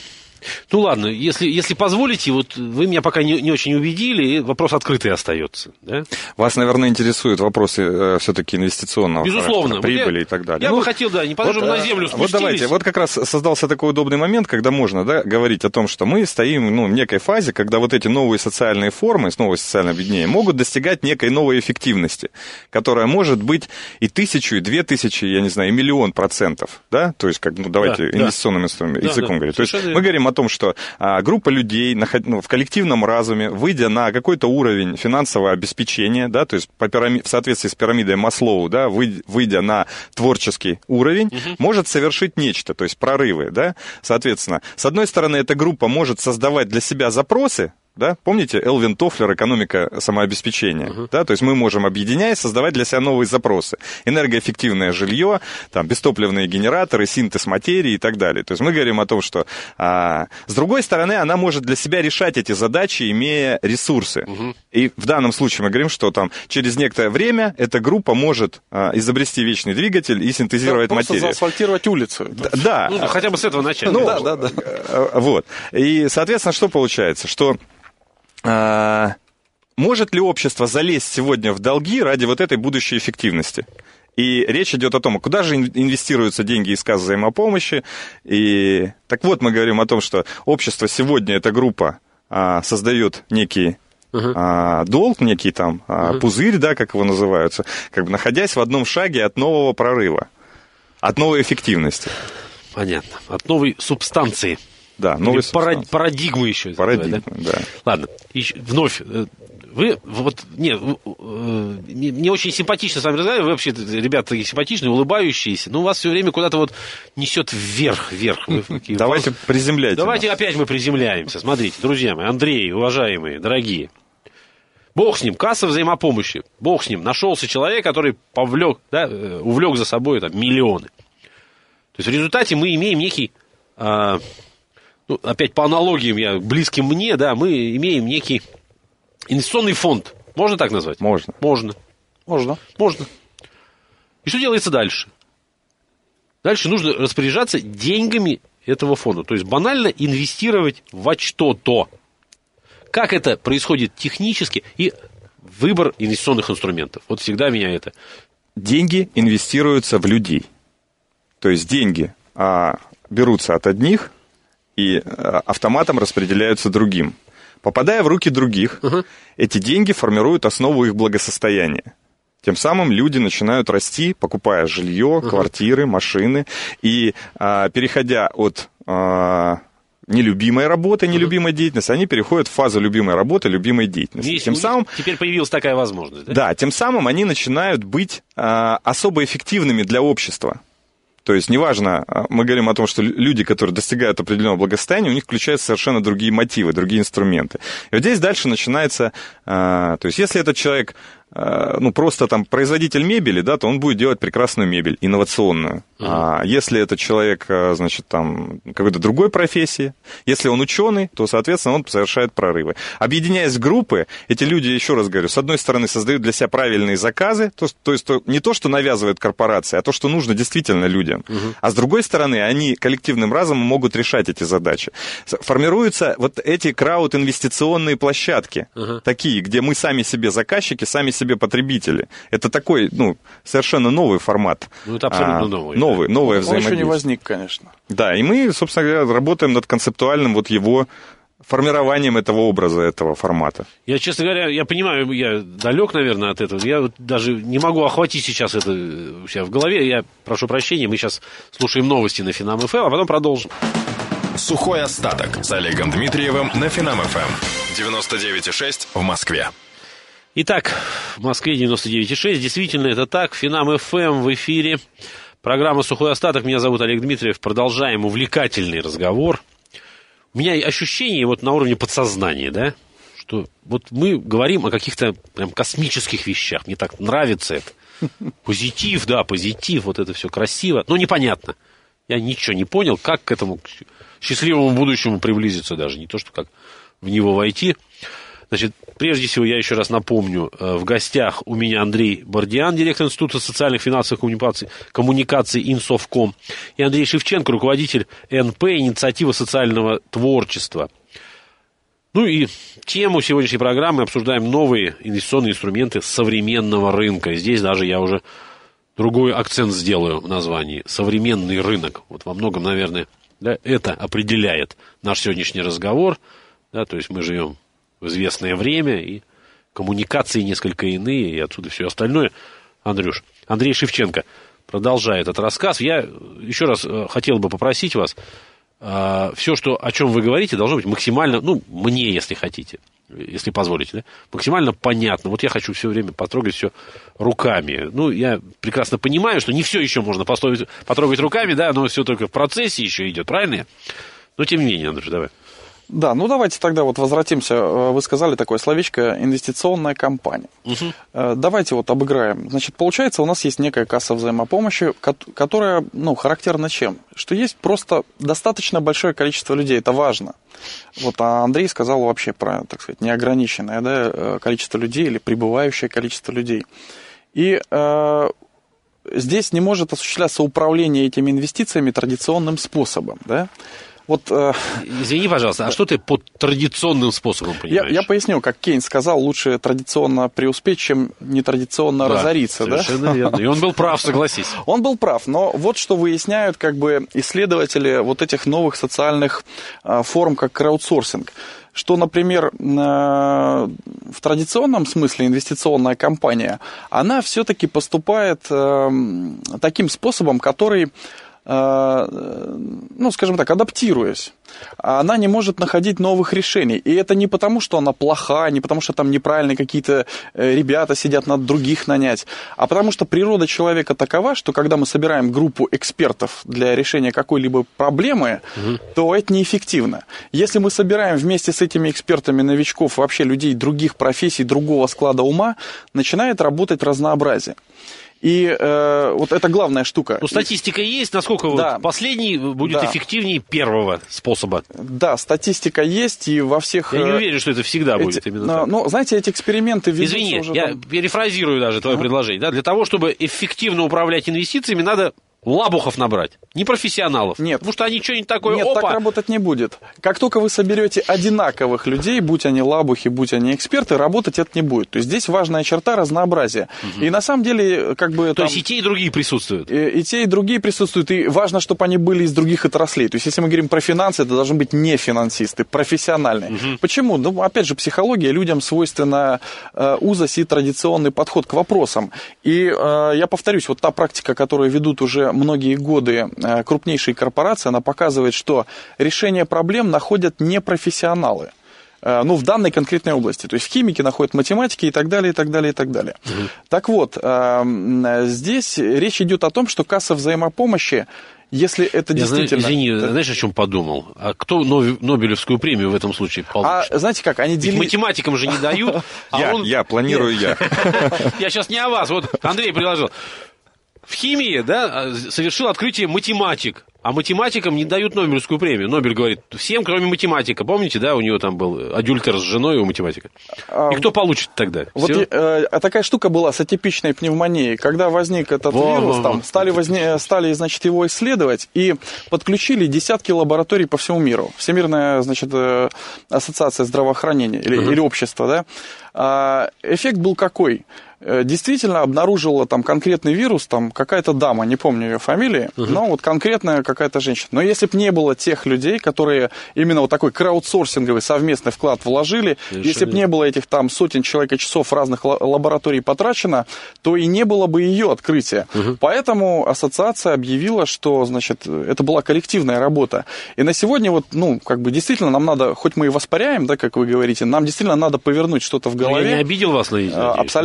S2: Ну ладно, если, если позволите, вот вы меня пока не, не очень убедили, вопрос открытый остается. Да?
S3: Вас, наверное, интересуют вопросы э, все-таки инвестиционного
S2: Безусловно.
S3: характера, прибыли
S2: я,
S3: и так далее.
S2: Я
S3: ну,
S2: бы хотел, да, не потому
S3: вот,
S2: что на землю спустились.
S3: Вот давайте, вот как раз создался такой удобный момент, когда можно, да, говорить о том, что мы стоим, ну, в некой фазе, когда вот эти новые социальные формы, новое социальное объединение, могут достигать некой новой эффективности, которая может быть и тысячу, и две тысячи, я не знаю, и миллион процентов, да, то есть, как, ну, давайте
S2: да,
S3: инвестиционным да. языком да, говорить. Да, то есть мы говорим о том, что а, группа людей наход... ну, в коллективном разуме, выйдя на какой-то уровень финансового обеспечения, да, то есть по пирамид... в соответствии с пирамидой Маслоу, да, вы... выйдя на творческий уровень, угу. может совершить нечто, то есть прорывы, да, соответственно, с одной стороны, эта группа может создавать для себя запросы, да? Помните Элвин Тофлер «Экономика самообеспечения»? Uh-huh. Да? То есть мы можем, объединяясь, создавать для себя новые запросы. Энергоэффективное жилье, там, бестопливные генераторы, синтез материи и так далее. То есть мы говорим о том, что а, с другой стороны, она может для себя решать эти задачи, имея ресурсы. Uh-huh. И в данном случае мы говорим, что там, через некоторое время эта группа может а, изобрести вечный двигатель и синтезировать
S4: да,
S3: материю.
S4: Просто заасфальтировать улицу.
S3: Да. да.
S2: Ну, хотя бы с этого начать.
S3: Ну,
S4: да, да, да.
S3: Вот. И, соответственно, что получается? Что А, может ли общество залезть сегодня в долги ради вот этой будущей эффективности? И речь идет о том, куда же инвестируются деньги из касс взаимопомощи. И так вот, мы говорим о том, что общество сегодня, эта группа, а, создает некий uh-huh. а, долг, некий там а, uh-huh. пузырь, да, как его называются, как бы находясь в одном шаге от нового прорыва, от новой эффективности.
S2: Понятно. От новой субстанции.
S3: Да, новый
S2: парад, парадигмы еще.
S3: Парадигма,
S2: да?
S3: да.
S2: Ладно, еще, вновь. Вы, вот, нет, мне очень симпатично с вами разговаривать, вы вообще, ребята, такие симпатичные, улыбающиеся, но у вас все время куда-то вот несет вверх, вверх.
S3: Давайте приземляйте.
S2: Давайте опять мы приземляемся. Смотрите, друзья мои, Андрей, уважаемые, дорогие. Бог с ним, касса взаимопомощи, бог с ним. Нашелся человек, который повлек, да, увлек за собой там, миллионы. То есть в результате мы имеем некий... А, ну, опять по аналогиям, я, близким мне, да, мы имеем некий инвестиционный фонд. Можно так назвать?
S3: Можно.
S2: Можно.
S4: Можно.
S2: Можно. И что делается дальше? Дальше нужно распоряжаться деньгами этого фонда. То есть банально инвестировать во что-то. Как это происходит технически и выбор инвестиционных инструментов. Вот всегда меня это...
S3: Деньги инвестируются в людей. То есть деньги а, берутся от одних и а, автоматом распределяются другим. Попадая в руки других, uh-huh. эти деньги формируют основу их благосостояния. Тем самым люди начинают расти, покупая жилье, uh-huh. квартиры, машины. И а, переходя от а, нелюбимой работы, нелюбимой uh-huh. деятельности, они переходят в фазу любимой работы, любимой деятельности.
S2: Есть,
S3: тем самым,
S2: теперь появилась такая возможность, да?
S3: Да, тем самым они начинают быть а, особо эффективными для общества. То есть, неважно, мы говорим о том, что люди, которые достигают определенного благосостояния, у них включаются совершенно другие мотивы, другие инструменты. И вот здесь дальше начинается... То есть, если этот человек, ну, просто там производитель мебели, да, то он будет делать прекрасную мебель, инновационную. Uh-huh. А если этот человек, значит, там, какой-то другой профессии, если он ученый, то, соответственно, он совершает прорывы. Объединяясь в группы, эти люди, еще раз говорю, с одной стороны, создают для себя правильные заказы, то, то есть то, не то, что навязывают корпорации, а то, что нужно действительно людям. Uh-huh. А с другой стороны, они коллективным разумом могут решать эти задачи. Формируются вот эти крауд-инвестиционные площадки, uh-huh. такие, где мы сами себе заказчики, сами себе потребители. Это такой, ну, совершенно новый формат.
S2: Ну, это абсолютно а, новый.
S3: Новый, да. новое
S4: Он
S3: взаимодействие.
S4: еще не возник, конечно.
S3: Да, и мы, собственно говоря, работаем над концептуальным вот его формированием этого образа, этого формата.
S2: Я, честно говоря, я понимаю, я далек, наверное, от этого. Я вот даже не могу охватить сейчас это у себя в голове. Я прошу прощения, мы сейчас слушаем новости на Финам ФМ, а потом продолжим.
S1: Сухой остаток с Олегом Дмитриевым на Финам ФМ. девяносто девять и шесть в Москве.
S2: Итак, в Москве девяносто девять и шесть. Действительно, это так. Финам ФМ в эфире. Программа «Сухой остаток». Меня зовут Олег Дмитриев. Продолжаем увлекательный разговор. У меня ощущение вот на уровне подсознания, да, что вот мы говорим о каких-то прям космических вещах. Мне так нравится это. Позитив, да, позитив, вот это все красиво, но непонятно. Я ничего не понял, как к этому счастливому будущему приблизиться даже. Не то, что как в него войти. Значит, прежде всего, я еще раз напомню, в гостях у меня Андрей Бардиан, директор Института социальных финансовых коммуникаций, коммуникаций Инсофком, и Андрей Шевченко, руководитель эн пэ «Инициатива социального творчества». Ну и тему сегодняшней программы обсуждаем новые инвестиционные инструменты современного рынка. Здесь даже я уже другой акцент сделаю в названии. Современный рынок. Вот во многом, наверное, да, это определяет наш сегодняшний разговор. Да, то есть мы живем в известное время, и коммуникации несколько иные, и отсюда все остальное. Андрюш, Андрей Шевченко продолжает этот рассказ. Я еще раз хотел бы попросить вас, все, что, о чем вы говорите, должно быть максимально, ну, мне, если хотите, если позволите, да, максимально понятно. Вот я хочу все время потрогать все руками. Ну, я прекрасно понимаю, что не все еще можно потрогать, потрогать руками, да, но все только в процессе еще идет, правильно? Но тем не менее, Андрюш, давай.
S4: Да, ну давайте тогда вот возвратимся. Вы сказали такое словечко «инвестиционная компания». Угу. Давайте вот обыграем. Значит, получается, у нас есть некая касса взаимопомощи, которая, ну, характерна чем? Что есть просто достаточно большое количество людей, это важно. Вот, а Андрей сказал вообще про, так сказать, неограниченное, да, количество людей или прибывающее количество людей. И э, здесь не может осуществляться управление этими инвестициями традиционным способом, да. Вот, э,
S2: Извини, пожалуйста, а что ты под традиционным способом понимаешь?
S4: Я, я поясню, как Кейнс сказал, лучше традиционно преуспеть, чем нетрадиционно да, разориться.
S2: Совершенно
S4: да?
S2: верно. И он был прав, согласись.
S4: Он был прав, но вот что выясняют как бы исследователи вот этих новых социальных э, форм, как краудсорсинг. Что, например, в традиционном смысле инвестиционная компания, она все-таки поступает э, таким способом, который... ну, скажем так, адаптируясь, она не может находить новых решений. И это не потому, что она плоха, не потому, что там неправильные какие-то ребята сидят, надо других нанять, а потому что природа человека такова, что когда мы собираем группу экспертов для решения какой-либо проблемы, угу. то это неэффективно. Если мы собираем вместе с этими экспертами новичков, вообще людей других профессий, другого склада ума, начинает работать разнообразие. И э, вот это главная штука.
S2: Ну, статистика есть, насколько да. вот последний будет да. эффективнее первого способа.
S4: Да, статистика есть, и во всех...
S2: Я не уверен, что это всегда
S4: эти,
S2: будет именно
S4: но,
S2: так.
S4: Ну, знаете, эти эксперименты ведутся
S2: Извини,
S4: уже...
S2: я
S4: там...
S2: перефразирую даже твое а? предложение. Да? Для того, чтобы эффективно управлять инвестициями, надо... лабухов набрать, не профессионалов.
S4: Нет.
S2: Потому что они что-нибудь такое,
S4: Нет,
S2: опа.
S4: так работать не будет. Как только вы соберете одинаковых людей, будь они лабухи, будь они эксперты, работать это не будет. То есть здесь важная черта разнообразия. Угу. И на самом деле, как бы...
S2: То
S4: там,
S2: есть и те, и другие присутствуют?
S4: И, и те, и другие присутствуют. И важно, чтобы они были из других отраслей. То есть если мы говорим про финансы, это должны быть не финансисты, профессиональные. Угу. Почему? Ну, опять же, психология. Людям свойственна э, узость и традиционный подход к вопросам. И э, я повторюсь, вот та практика, которую ведут уже многие годы крупнейшие корпорации, она показывает, что решение проблем находят непрофессионалы. Ну, в данной конкретной области. То есть химики находят математики и так далее, и так далее, и так далее. Угу. Так вот, здесь речь идет о том, что касса взаимопомощи, если это
S2: Я
S4: действительно...
S2: Знаю, извини, да? Знаешь, о чем подумал? А кто Нобелевскую премию в этом случае получит?
S4: А знаете как, они делили...
S2: Математикам же не дают.
S3: Я, я, планирую я.
S2: Я сейчас не о вас. Вот Андрей предложил. В химии, да, совершил открытие математик, а математикам не дают Нобелевскую премию. Нобель говорит, всем, кроме математика. Помните, да, у него там был адюльтер с женой у математика? И кто получит тогда?
S4: Вот и, э, такая штука была с атипичной пневмонией. Когда возник этот во, вирус, во, там, во. Стали, возне... стали, значит, его исследовать и подключили десятки лабораторий по всему миру. Всемирная, значит, ассоциация здравоохранения или, uh-huh. или общество, да. А, эффект был какой? Действительно обнаружила там конкретный вирус, там какая-то дама, не помню ее фамилии, uh-huh. но вот конкретная какая-то женщина. Но если бы не было тех людей, которые именно вот такой краудсорсинговый совместный вклад вложили, Совершенно. Если бы не было этих там сотен человека часов разных лабораторий потрачено, то и не было бы ее открытия. Uh-huh. Поэтому ассоциация объявила, что, значит, это была коллективная работа. И на сегодня вот, ну, как бы действительно нам надо, хоть мы и воспаряем, да, как вы говорите, нам действительно надо повернуть что-то в голове.
S2: Но я не обидел вас, надеюсь.
S4: Абсолютно.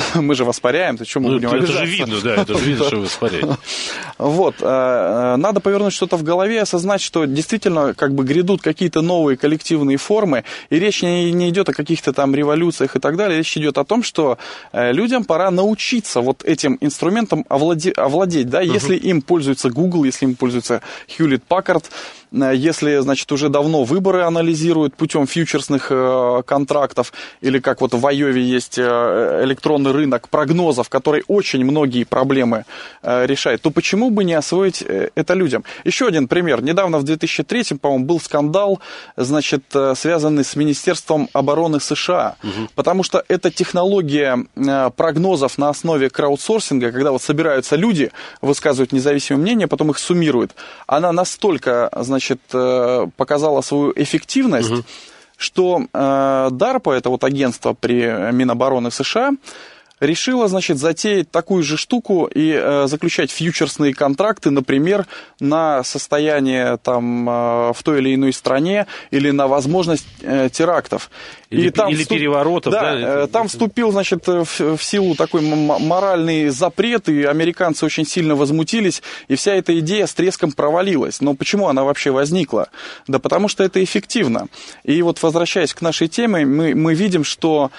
S4: мы же воспаряем, то что мы
S2: ну,
S4: будем
S2: это
S4: обижаться?
S2: же видно, да, это же видно, что вы воспаряете.
S4: Вот, надо повернуть что-то в голове и осознать, что действительно как бы грядут какие-то новые коллективные формы, и речь не, не идет о каких-то там революциях и так далее, речь идет о том, что людям пора научиться вот этим инструментом овладеть, овладеть да, uh-huh. если им пользуется Google, если им пользуется Hewlett Packard, если, значит, уже давно выборы анализируют путем фьючерсных э, контрактов, или как вот в Айове есть э, электронный рынок прогнозов, который очень многие проблемы э, решает, то почему бы не освоить э, это людям? Еще один пример. Недавно в две тысячи третьем, по-моему, был скандал, значит, э, связанный с Министерством обороны США, угу. потому что эта технология э, прогнозов на основе краудсорсинга, когда вот собираются люди, высказывают независимое мнение, потом их суммируют, она настолько, значит, Значит, показала свою эффективность, угу. что DARPA, это вот агентство при Минобороны США, решила, значит, затеять такую же штуку и э, заключать фьючерсные контракты, например, на состояние там э, в той или иной стране или на возможность э, терактов.
S2: Или,
S4: и там
S2: или
S4: вступ...
S2: переворотов.
S4: Да,
S2: да
S4: э, там вступил, значит, в, в силу такой моральный запрет, и американцы очень сильно возмутились, и вся эта идея с треском провалилась. Но почему она вообще возникла? Да потому что это эффективно. И вот, возвращаясь к нашей теме, мы, мы видим, что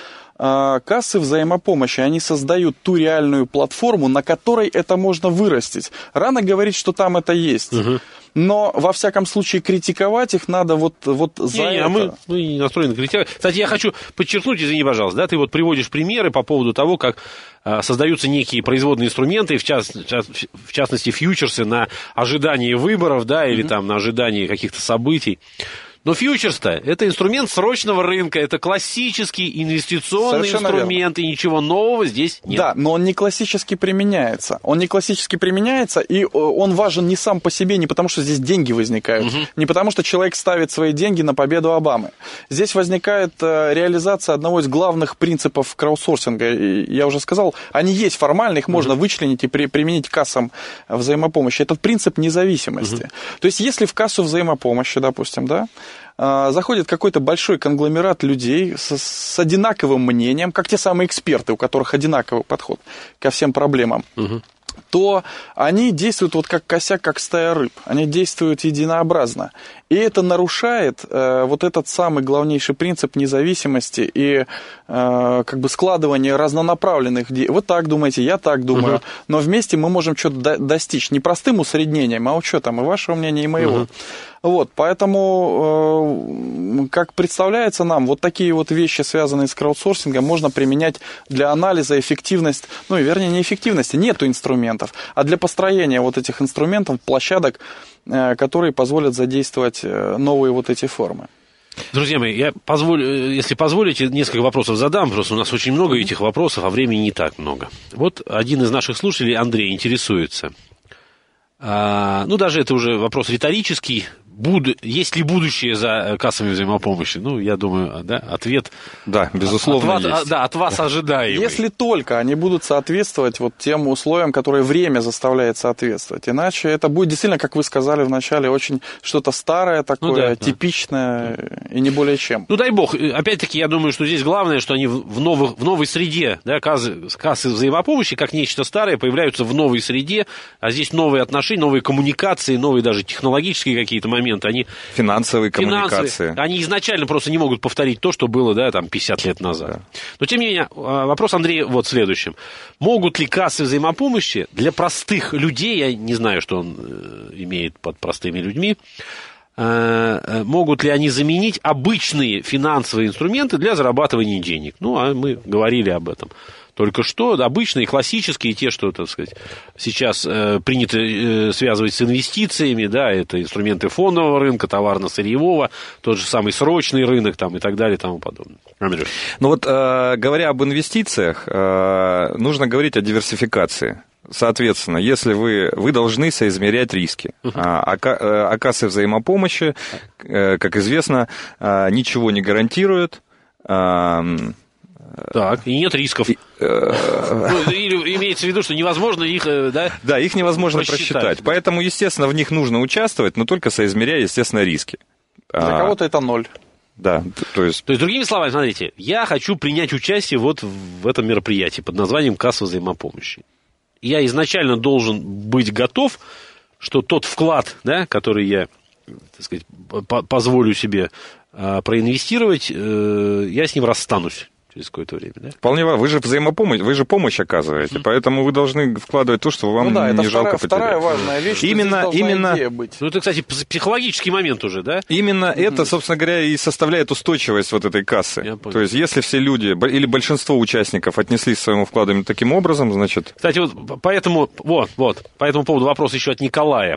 S4: кассы взаимопомощи, они создают ту реальную платформу, на которой это можно вырастить. Рано говорить, что там это есть. Угу. Но, во всяком случае, критиковать их надо вот, вот за
S2: не,
S4: это.
S2: А мы, мы не настроены критиковать. Кстати, я хочу подчеркнуть, извини, пожалуйста, да, ты вот приводишь примеры по поводу того, как а, создаются некие производные инструменты, в, част, в частности, фьючерсы на ожидании выборов, да, или угу. там на ожидании каких-то событий. Но фьючерс-то это инструмент срочного рынка, это классический инвестиционный Совершенно инструмент, верно. И ничего нового здесь нет.
S4: Да, но он не классически применяется. Он не классически применяется, и он важен не сам по себе, не потому что здесь деньги возникают, угу. не потому что человек ставит свои деньги на победу Обамы. Здесь возникает реализация одного из главных принципов краудсорсинга. И я уже сказал, они есть формально, их можно угу. вычленить и при, применить к кассам взаимопомощи. Это принцип независимости. Угу. То есть, если в кассу взаимопомощи, допустим, да, заходит какой-то большой конгломерат людей с, с одинаковым мнением, как те самые эксперты, у которых одинаковый подход ко всем проблемам, угу. то они действуют вот как косяк, как стая рыб. Они действуют единообразно. И это нарушает э, вот этот самый главнейший принцип независимости и э, как бы складывания разнонаправленных идей. Вы так думаете, я так думаю, угу. но вместе мы можем что-то до- достичь. Не простым усреднением, а учетом и вашего мнения, и моего. Угу. Вот, поэтому, э, как представляется нам, вот такие вот вещи, связанные с краудсорсингом, можно применять для анализа эффективности, ну, и вернее, не эффективности, нету инструментов, а для построения вот этих инструментов, площадок, э, которые позволят задействовать новые вот эти формы.
S2: Друзья мои, я позволю, если позволите, несколько вопросов задам, просто у нас очень много этих вопросов, а времени не так много. Вот один из наших слушателей, Андрей, интересуется. А, ну, даже это уже вопрос риторический. Буд... Есть ли будущее за кассами взаимопомощи? Ну, я думаю, да, ответ...
S3: Да, безусловно,
S2: от, от,
S3: есть.
S2: Да, от вас ожидаемый.
S4: Если только они будут соответствовать вот тем условиям, которые время заставляет соответствовать. Иначе это будет действительно, как вы сказали в начале, очень что-то старое такое, ну, да, типичное, да. и не более чем.
S2: Ну, дай бог. Опять-таки, я думаю, что здесь главное, что они в, новых, в новой среде, да, кассы, кассы взаимопомощи, как нечто старое, появляются в новой среде, а здесь новые отношения, новые коммуникации, новые даже технологические какие-то моменты. Они,
S3: финансовые коммуникации.
S2: Финансовые, они изначально просто не могут повторить то, что было, да, там, пятьдесят лет назад. Да. Но, тем не менее, вопрос Андрея вот в следующем. Могут ли кассы взаимопомощи для простых людей, я не знаю, что он имеет под простыми людьми, могут ли они заменить обычные финансовые инструменты для зарабатывания денег? Ну, а мы говорили об этом. Только что обычные, классические, те, что, так сказать, сейчас э, принято э, связывать с инвестициями, да, это инструменты фондового рынка, товарно-сырьевого, тот же самый срочный рынок там, и так далее и тому подобное. Андрей.
S3: Ну вот, э, говоря об инвестициях, э, нужно говорить о диверсификации. Соответственно, если вы, вы должны соизмерять риски, uh-huh. а, а кассы взаимопомощи, э, как известно, э, ничего не гарантируют. Э,
S2: Так, и нет рисков. И, э... ну, или имеется в виду, что невозможно их, да?
S3: Да, их невозможно просчитать. просчитать. Да. Поэтому, естественно, в них нужно участвовать, но только соизмеряя, естественно, риски.
S4: Для а... кого-то это ноль.
S3: Да, то есть...
S2: То есть, другими словами, смотрите, я хочу принять участие вот в этом мероприятии под названием «Касса взаимопомощи». Я изначально должен быть готов, что тот вклад, да, который я, так сказать, позволю себе а, проинвестировать, э, я с ним расстанусь через какое-то время, да?
S3: Вполне важно. Вы же взаимопомощь, вы же помощь оказываете, mm-hmm. поэтому вы должны вкладывать то, что вам ну, да, не жалко потерять.
S4: Вторая важная вещь,
S3: именно,
S4: что
S3: именно...
S4: идея быть.
S2: Ну, это, кстати, психологический момент уже, да?
S3: Именно mm-hmm. это, собственно говоря, и составляет устойчивость вот этой кассы. То есть, если все люди, или большинство участников отнеслись к своему вкладу именно таким образом, значит...
S2: Кстати, вот поэтому, вот, вот, по этому поводу вопрос еще от Николая.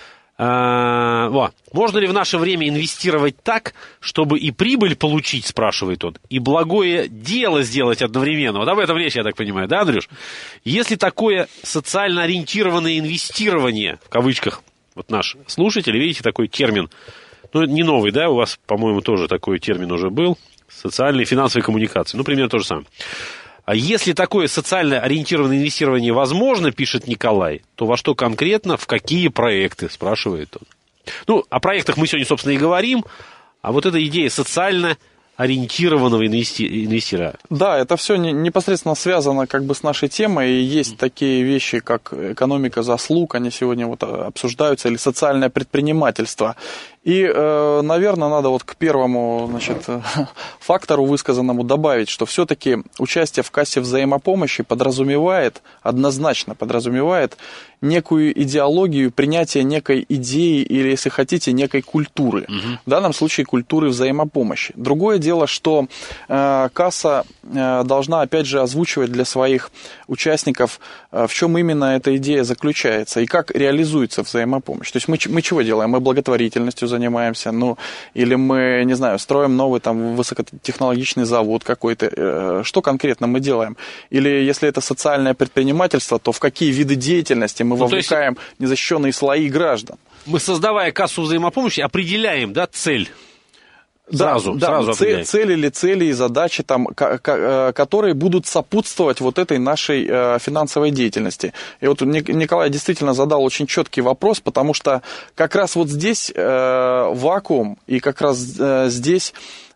S2: А, вот. Можно ли в наше время инвестировать так, чтобы и прибыль получить, спрашивает он, и благое дело сделать одновременно? Вот об этом речь, я так понимаю, да, Андрюш? Если такое социально ориентированное инвестирование, в кавычках, вот наш слушатель, видите, такой термин, ну, не новый, да, у вас, по-моему, тоже такой термин уже был, социальные финансовые коммуникации, ну, примерно то же самое. А если такое социально ориентированное инвестирование возможно, пишет Николай, то во что конкретно, в какие проекты, спрашивает он. Ну, о проектах мы сегодня, собственно, и говорим, а вот эта идея социально ориентированного инвести... инвестира.
S4: Да, это все непосредственно связано как бы с нашей темой, и есть такие вещи, как экономика заслуг, они сегодня вот обсуждаются, или социальное предпринимательство. И, наверное, надо вот к первому, значит, фактору высказанному добавить, что все-таки участие в кассе взаимопомощи подразумевает, однозначно подразумевает некую идеологию, принятие некой идеи или, если хотите, некой культуры. Угу. В данном случае культуры взаимопомощи. Другое дело, что э, касса э, должна, опять же, озвучивать для своих участников, э, в чем именно эта идея заключается и как реализуется взаимопомощь. То есть мы, мы чего делаем? Мы благотворительностью занимаемся, ну, или мы, не знаю, строим новый там высокотехнологичный завод какой-то. Э, что конкретно мы делаем? Или если это социальное предпринимательство, то в какие виды деятельности мы ну, вовлекаем есть... незащищенные слои граждан?
S2: Мы, создавая кассу взаимопомощи, определяем, да, цель. Сразу,
S4: да,
S2: сразу
S4: да, цель, цели или цели и задачи, там, которые будут сопутствовать вот этой нашей финансовой деятельности. И вот Николай действительно задал очень четкий вопрос, потому что как раз вот здесь вакуум, и как раз здесь...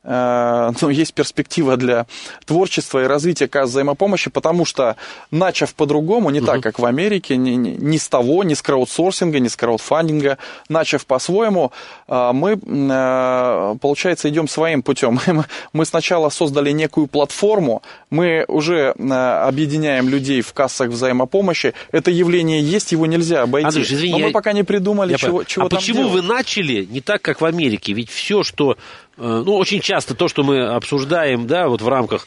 S4: Ну, есть перспектива для творчества и развития касс взаимопомощи, потому что, начав по-другому, не uh-huh. так, как в Америке, ни, ни с того, ни с краудсорсинга, ни с краудфандинга, начав по-своему, мы, получается, идем своим путем. Мы сначала создали некую платформу, мы уже объединяем людей в кассах взаимопомощи. Это явление есть, его нельзя обойти.
S2: Андрюш, извини,
S4: но мы
S2: я...
S4: пока не придумали, чего, чего
S2: а
S4: там
S2: почему
S4: делать.
S2: Вы начали не так, как в Америке? Ведь все, что... Ну, очень часто то, что мы обсуждаем, да, вот в рамках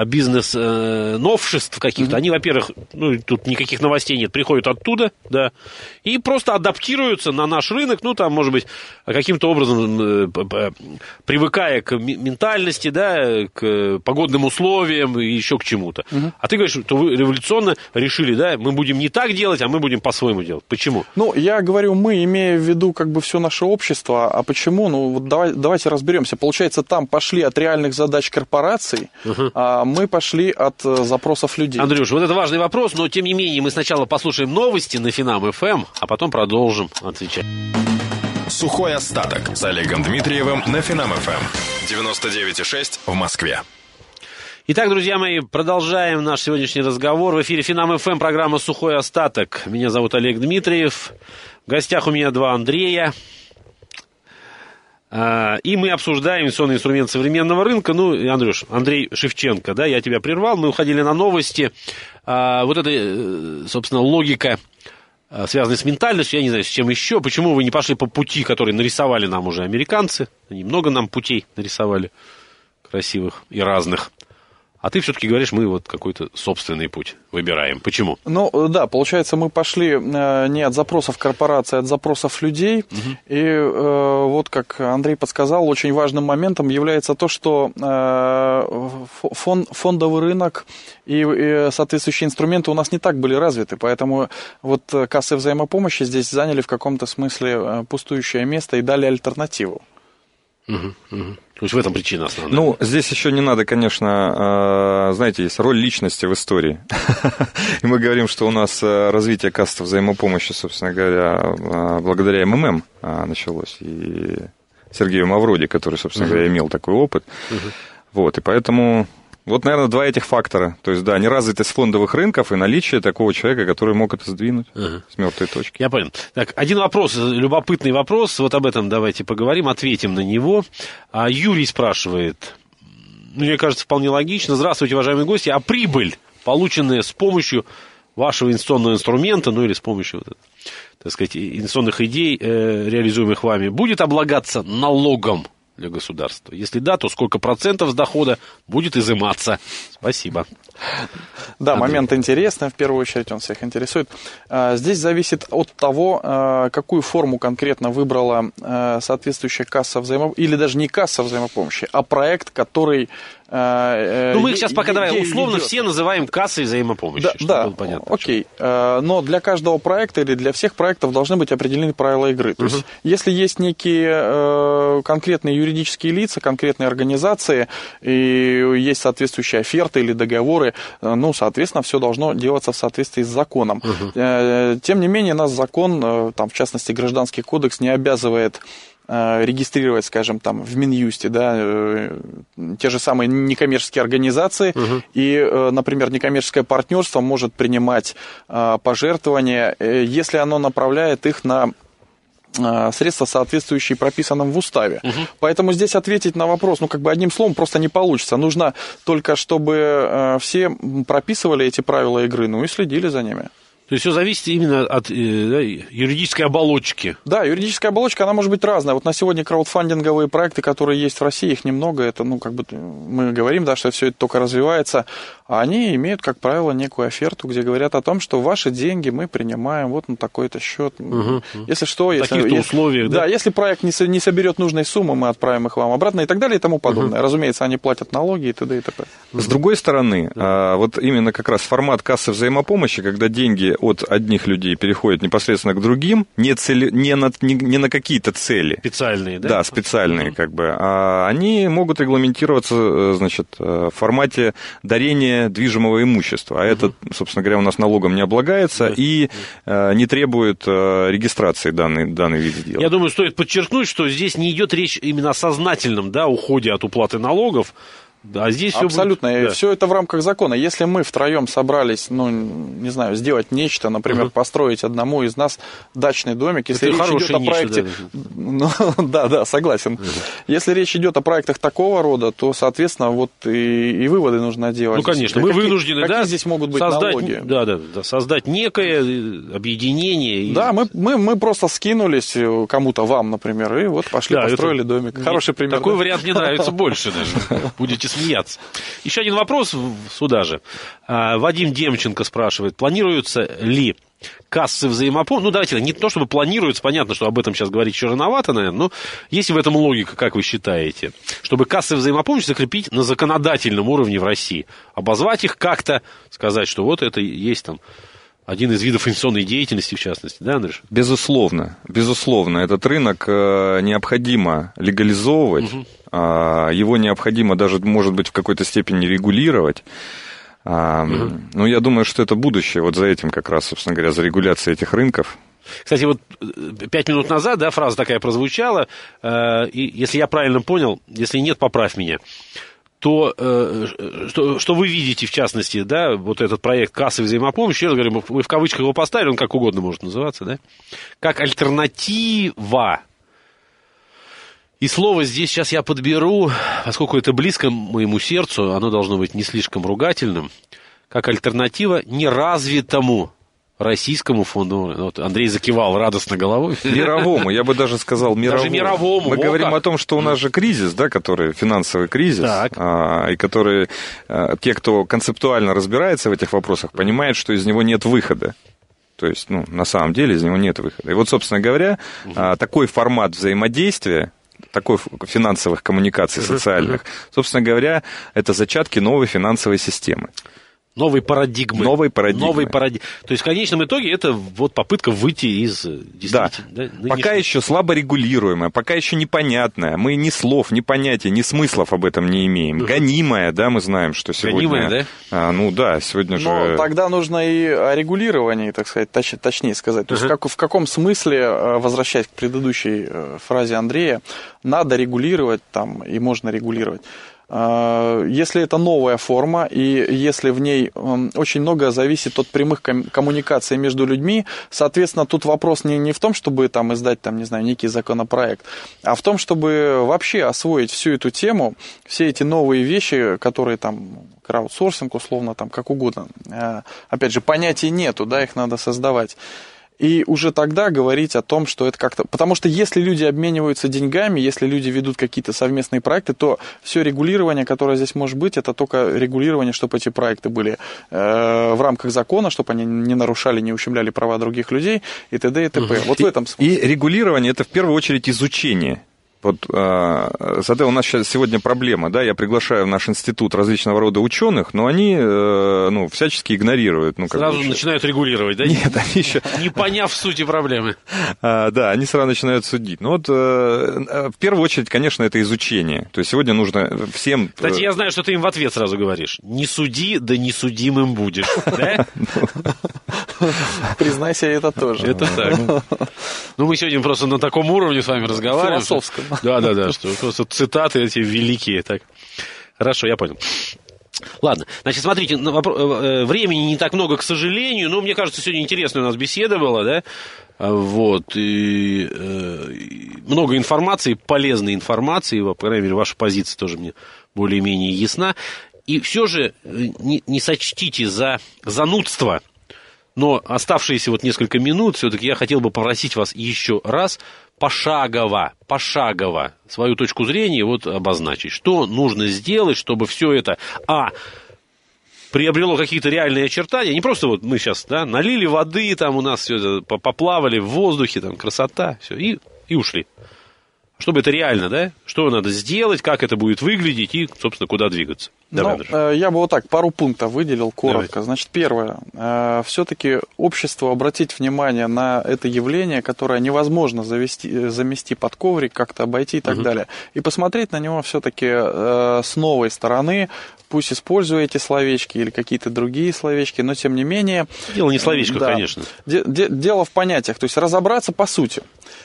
S2: бизнес-новшеств каких-то, mm-hmm. они, во-первых, ну, тут никаких новостей нет, приходят оттуда, да, и просто адаптируются на наш рынок, ну, там, может быть, каким-то образом привыкая к ментальности, да, к погодным условиям и еще к чему-то. Mm-hmm. А ты говоришь, что вы революционно решили, да, мы будем не так делать, а мы будем по-своему делать. Почему?
S4: Ну, я говорю мы, имея в виду как бы все наше общество, а почему? Ну, вот давай, давайте разберемся. Получается, там пошли от реальных задач корпораций, uh-huh. а мы пошли от запросов людей.
S2: Андрюш, вот это важный вопрос, но тем не менее мы сначала послушаем новости на Финам-ФМ, а потом продолжим отвечать.
S1: Сухой остаток с Олегом Дмитриевым на Финам-ФМ. девяносто девять и шесть в Москве.
S2: Итак, друзья мои, продолжаем наш сегодняшний разговор. В эфире Финам-ФМ, программа «Сухой остаток». Меня зовут Олег Дмитриев. В гостях у меня два Андрея. И мы обсуждаем инвестиционный инструмент современного рынка. Ну, Андрюш, Андрей Шевченко, да, я тебя прервал. Мы уходили на новости. Вот эта, собственно, логика, связанная с ментальностью, я не знаю, с чем еще. Почему вы не пошли по пути, который нарисовали нам уже американцы? Они много нам путей нарисовали, красивых и разных. А ты все-таки говоришь, мы вот какой-то собственный путь выбираем. Почему?
S4: Ну, да, получается, мы пошли не от запросов корпораций, а от запросов людей. Угу. И э, вот, как Андрей подсказал, очень важным моментом является то, что э, фон, фондовый рынок и, и соответствующие инструменты у нас не так были развиты. Поэтому вот кассы взаимопомощи здесь заняли в каком-то смысле пустующее место и дали альтернативу.
S2: Угу, угу. То есть в этом причина основная.
S3: Ну, здесь еще не надо, конечно, знаете, есть роль личности в истории. И мы говорим, что у нас развитие касс взаимопомощи, собственно говоря, благодаря эм эм эм началось. И Сергею Мавроди, который, собственно uh-huh. говоря, имел такой опыт. Uh-huh. Вот, и поэтому... Вот, наверное, два этих фактора. То есть, да, неразвитость фондовых рынков и наличие такого человека, который мог это сдвинуть uh-huh. с мертвой точки.
S2: Я понял. Так, один вопрос, любопытный вопрос, вот об этом давайте поговорим, ответим на него. А Юрий спрашивает, ну, мне кажется, вполне логично. Здравствуйте, уважаемые гости. А прибыль, полученная с помощью вашего инвестиционного инструмента, ну, или с помощью, так сказать, инвестиционных идей, э, реализуемых вами, будет облагаться налогом для государства? Если да, то сколько процентов с дохода будет изыматься? Спасибо.
S4: Да, Андрей. Момент интересный, в первую очередь он всех интересует. Здесь зависит от того, какую форму конкретно выбрала соответствующая касса взаимопомощи, или даже не касса взаимопомощи, а проект, который...
S2: Ну, мы их сейчас пока, давай, условно ведет. Все называем кассой взаимопомощи,
S4: да,
S2: чтобы
S4: да,
S2: было понятно.
S4: Окей, но для каждого проекта или для всех проектов должны быть определены правила игры. То угу. есть, если есть некие конкретные юридические лица, конкретные организации, и есть соответствующие оферты или договоры, ну, соответственно, все должно делаться в соответствии с законом. Угу. Тем не менее, нас закон, там, в частности, Гражданский кодекс, не обязывает регистрировать, скажем, там, в Минюсте, да, те же самые некоммерческие организации, угу. и, например, некоммерческое партнерство может принимать пожертвования, если оно направляет их на средства, соответствующие прописанным в уставе. Угу. Поэтому здесь ответить на вопрос, ну, как бы одним словом просто не получится. Нужно только, чтобы все прописывали эти правила игры, ну, и следили за ними.
S2: То есть все зависит именно от э, да, юридической оболочки.
S4: Да, юридическая оболочка, она может быть разная. Вот на сегодня краудфандинговые проекты, которые есть в России, их немного. Это, ну, как бы мы говорим, да, что все это только развивается. А они имеют, как правило, некую оферту, где говорят о том, что ваши деньги мы принимаем вот на такой-то счет. Угу. Если что, если,
S2: в таких-то
S4: если,
S2: условиях, да?
S4: Да, если проект не, не соберет нужной суммы, мы отправим их вам обратно и так далее и тому подобное. Угу. Разумеется, они платят налоги и т.д. и т.п.
S3: С другой стороны, да. вот именно как раз формат кассы взаимопомощи, когда деньги от одних людей переходят непосредственно к другим, не, цели, не, на, не, не на какие-то цели.
S2: Специальные, да?
S3: Да, специальные, как бы. А они могут регламентироваться, значит, в формате дарения движимого имущества. А угу. это, собственно говоря, у нас налогом не облагается да. и да. не требует регистрации данной, данной вида дела.
S2: Я думаю, стоит подчеркнуть, что здесь не идет речь именно о сознательном, да, уходе от уплаты налогов. А здесь
S4: абсолютно,
S2: все, будет...
S4: да. все это в рамках закона. Если мы втроем собрались, ну, не знаю, сделать нечто, например, угу. построить одному из нас дачный домик, если это речь идет о проекте... Да, ну, да, да, согласен. Угу. Если речь идет о проектах такого рода, то, соответственно, вот и, и выводы нужно делать.
S2: Ну, конечно, мы
S4: какие,
S2: вынуждены,
S4: какие
S2: да,
S4: здесь могут быть
S2: создать,
S4: налоги?
S2: Да, да, да, создать некое объединение. И...
S4: Да, мы, мы, мы просто скинулись кому-то, вам, например, и вот пошли, да, построили это... домик. Хороший пример.
S2: Такой
S4: да?
S2: вариант мне нравится больше даже. Будете смеяться. Еще один вопрос сюда же. Вадим Демченко спрашивает, планируются ли кассы взаимопомощи? Ну, давайте, не то, чтобы планируется, понятно, что об этом сейчас говорить еще рановато, наверное, но есть в этом логика, как вы считаете, чтобы кассы взаимопомощи закрепить на законодательном уровне в России, обозвать их как-то, сказать, что вот это есть там один из видов инвестиционной деятельности, в частности, да, Андрюш?
S3: Безусловно, безусловно, этот рынок необходимо легализовывать, угу. его необходимо даже, может быть, в какой-то степени регулировать. Угу. Ну, я думаю, что это будущее, вот за этим как раз, собственно говоря, за регуляцией этих рынков.
S2: Кстати, вот пять минут назад, да, фраза такая прозвучала, и если я правильно понял, если нет, поправь меня, то э, что, что вы видите, в частности, да, вот этот проект кассы взаимопомощи, я говорю, мы в кавычках его поставили, он как угодно может называться, да, как альтернатива. И слово здесь сейчас я подберу, поскольку это близко моему сердцу, оно должно быть не слишком ругательным, как альтернатива неразвитому российскому фонду. Вот Андрей закивал радостно головой.
S3: Мировому, я бы даже сказал мировому.
S2: Даже мировому.
S3: Мы говорим как. О том, что у нас же кризис, да, который финансовый кризис, а, и который а, те, кто концептуально разбирается в этих вопросах, понимают, что из него нет выхода. То есть, ну, на самом деле из него нет выхода. И вот, собственно говоря, угу. а, такой формат взаимодействия, такой финансовых коммуникаций социальных, собственно говоря, это зачатки новой финансовой системы.
S2: Новой парадигмы.
S3: Новой парадигмы.
S2: Новой паради... То есть в конечном итоге это вот попытка выйти из действительно...
S3: Да.
S2: Да,
S3: пока еще слабо регулируемая, пока еще непонятная. Мы ни слов, ни понятия, ни смыслов об этом не имеем. Uh-huh. Гонимая, да, мы знаем, что сегодня...
S2: Гонимая, да?
S3: А, ну да, сегодня же...
S4: Но тогда нужно и о регулировании, так сказать, точ... точнее сказать. То uh-huh. есть как, в каком смысле, возвращаясь к предыдущей фразе Андрея, надо регулировать там и можно регулировать. Если это новая форма, и если в ней очень много зависит от прямых коммуникаций между людьми, соответственно, тут вопрос не, не в том, чтобы там издать, там, не знаю, некий законопроект, а в том, чтобы вообще освоить всю эту тему, все эти новые вещи, которые там, краудсорсинг, условно, там, как угодно. Опять же, понятий нету, да, их надо создавать. И уже тогда говорить о том, что это как-то... Потому что если люди обмениваются деньгами, если люди ведут какие-то совместные проекты, то все регулирование, которое здесь может быть, это только регулирование, чтобы эти проекты были э, в рамках закона, чтобы они не нарушали, не ущемляли права других людей и т.д. и т.п. Вот
S3: и,
S4: в этом смысле.
S3: И регулирование – это в первую очередь изучение. Вот, соответственно, у нас сейчас сегодня проблема, да, я приглашаю в наш институт различного рода ученых, но они, ну, всячески игнорируют. Ну, как
S2: сразу
S3: бы,
S2: начинают регулировать, да?
S3: Нет, они еще...
S2: Не поняв сути проблемы.
S3: А, да, они сразу начинают судить. Ну, вот, в первую очередь, конечно, это изучение. То есть сегодня нужно всем...
S2: Кстати, я знаю, что ты им в ответ сразу говоришь. Не суди, да не судимым будешь. Да?
S4: Признайся, это тоже.
S2: Это так. Ну, мы сегодня просто на таком уровне с вами разговариваем.
S4: Философском.
S2: Да, да, да, что просто цитаты эти великие. Так. Хорошо, я понял. Ладно, значит, смотрите, времени не так много, к сожалению, но мне кажется, сегодня интересная у нас беседа была, да, вот, и, и много информации, полезной информации, по крайней мере, ваша позиция тоже мне более-менее ясна, и все же не, не сочтите за занудство, но оставшиеся вот несколько минут все-таки я хотел бы попросить вас еще раз пошагово, пошагово свою точку зрения вот обозначить. Что нужно сделать, чтобы все это, а, приобрело какие-то реальные очертания, не просто вот мы сейчас, да, налили воды, там у нас все это, поплавали в воздухе, там красота, все, и, и ушли. Чтобы это реально, да, что надо сделать, как это будет выглядеть и, собственно, куда двигаться. Давай,
S4: ну, я бы вот так пару пунктов выделил коротко.
S2: Давай.
S4: Значит, первое. Все-таки обществу обратить внимание на это явление, которое невозможно завести, замести под коврик, как-то обойти и так угу. далее. И посмотреть на него все-таки с новой стороны. Пусть используя эти словечки или какие-то другие словечки, но тем не менее...
S2: Дело не в словечках,
S4: да,
S2: конечно.
S4: Де- де- дело в понятиях, то есть разобраться по сути.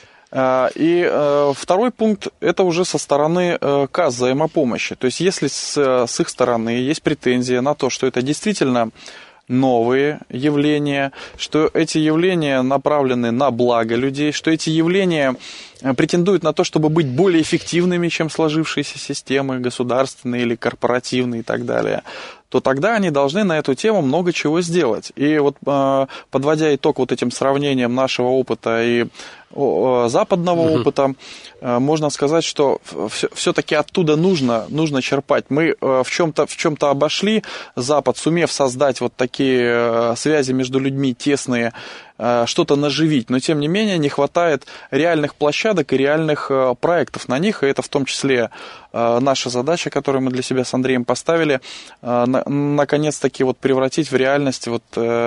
S4: И э, второй пункт – это уже со стороны э, касс взаимопомощи. То есть если с, с их стороны есть претензия на то, что это действительно новые явления, что эти явления направлены на благо людей, что эти явления претендуют на то, чтобы быть более эффективными, чем сложившиеся системы государственные или корпоративные и так далее, то тогда они должны на эту тему много чего сделать. И вот подводя итог вот этим сравнением нашего опыта и западного угу. опыта, можно сказать, что все-таки оттуда нужно, нужно черпать. Мы в чем-то, в чем-то обошли Запад, сумев создать вот такие связи между людьми тесные, что-то наживить, но тем не менее не хватает реальных площадок и реальных проектов на них, и это в том числе наша задача, которую мы для себя с Андреем поставили, наконец-таки вот превратить в реальность вот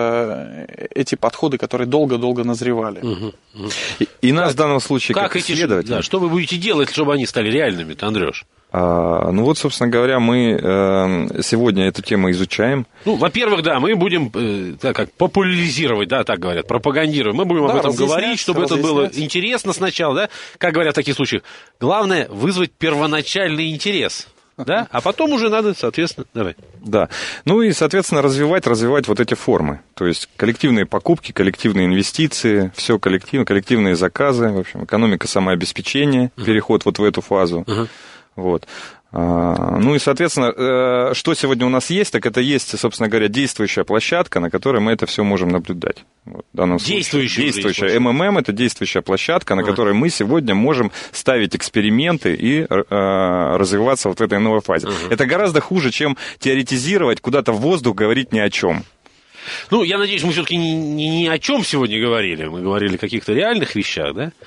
S4: эти подходы, которые долго-долго назревали.
S2: Угу, угу.
S3: И, и нас как, в данном случае
S2: как,
S3: как
S2: эти,
S3: исследователь...
S2: Да, что вы будете делать, чтобы они стали реальными-то, Андрюш?
S3: А, ну вот, собственно говоря, мы э, сегодня эту тему изучаем.
S2: Ну, во-первых, да, мы будем э, так, как популяризировать, да, так говорят, пропагандировать. Мы будем да, об этом говорить, чтобы это было интересно сначала, да, как говорят в таких случаях. Главное вызвать первоначальный интерес. Да? А потом уже надо, соответственно, давай.
S3: Да. Ну и, соответственно, развивать, развивать вот эти формы. То есть коллективные покупки, коллективные инвестиции, все коллективно, коллективные заказы, в общем, экономика самообеспечения, uh-huh. переход вот в эту фазу. Uh-huh. Вот. Ну и, соответственно, что сегодня у нас есть, так это есть, собственно говоря, действующая площадка, на которой мы это все можем наблюдать. Вот, в данном
S2: действующая.
S3: Действующая. МММ – это действующая площадка, на а. которой мы сегодня можем ставить эксперименты и э, развиваться вот в этой новой фазе. Ага. Это гораздо хуже, чем теоретизировать, куда-то в воздух говорить ни о чем.
S2: Ну, я надеюсь, мы все-таки ни, ни, ни о чем сегодня говорили. Мы говорили о каких-то реальных вещах, да?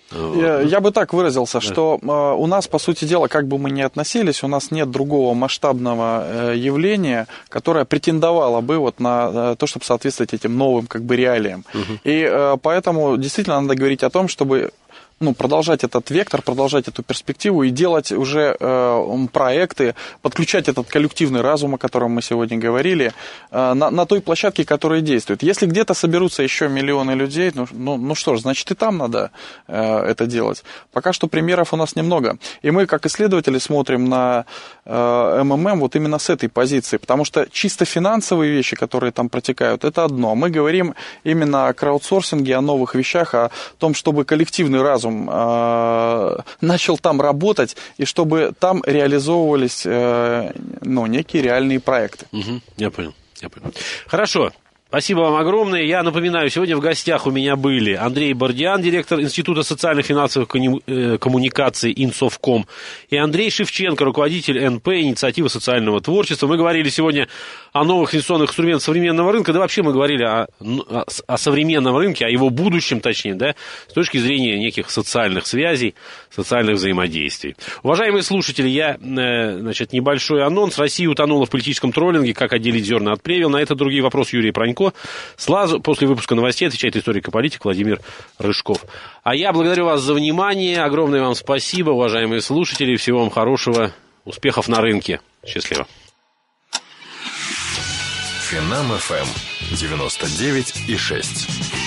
S4: Я, я бы так выразился, да. что э, у нас, по сути дела, как бы мы ни относились, у нас нет другого масштабного э, явления, которое претендовало бы вот на э, то, чтобы соответствовать этим новым как бы реалиям. Угу. И э, поэтому действительно надо говорить о том, чтобы... ну, продолжать этот вектор, продолжать эту перспективу и делать уже э, проекты, подключать этот коллективный разум, о котором мы сегодня говорили, э, на, на той площадке, которая действует. Если где-то соберутся еще миллионы людей, ну, ну, ну что ж, значит и там надо э, это делать. Пока что примеров у нас немного. И мы, как исследователи, смотрим на э, эм эм эм вот именно с этой позиции, потому что чисто финансовые вещи, которые там протекают, это одно. Мы говорим именно о краудсорсинге, о новых вещах, о том, чтобы коллективный разум начал там работать, и чтобы там реализовывались ну, некие реальные проекты.
S2: Угу, я понял, я понял. Хорошо. Спасибо вам огромное. Я напоминаю, сегодня в гостях у меня были Андрей Бардиан, директор Института социальных и финансовых коммуникаций Инсовком, и Андрей Шевченко, руководитель эн пэ «Инициатива социального творчества». Мы говорили сегодня о новых инвестиционных инструментах современного рынка, да вообще мы говорили о, о, о современном рынке, о его будущем, точнее, да, с точки зрения неких социальных связей, социальных взаимодействий. Уважаемые слушатели, я, значит, небольшой анонс. Россия утонула в политическом троллинге, как отделить зерна от плевел. На это другие вопросы Юрий Пронько. Сразу после выпуска новостей отвечает историк и политик Владимир Рыжков. А я благодарю вас за внимание. Огромное вам спасибо, уважаемые слушатели. Всего вам хорошего. Успехов на рынке. Счастливо.
S1: Финам эф эм девяносто девять и шесть.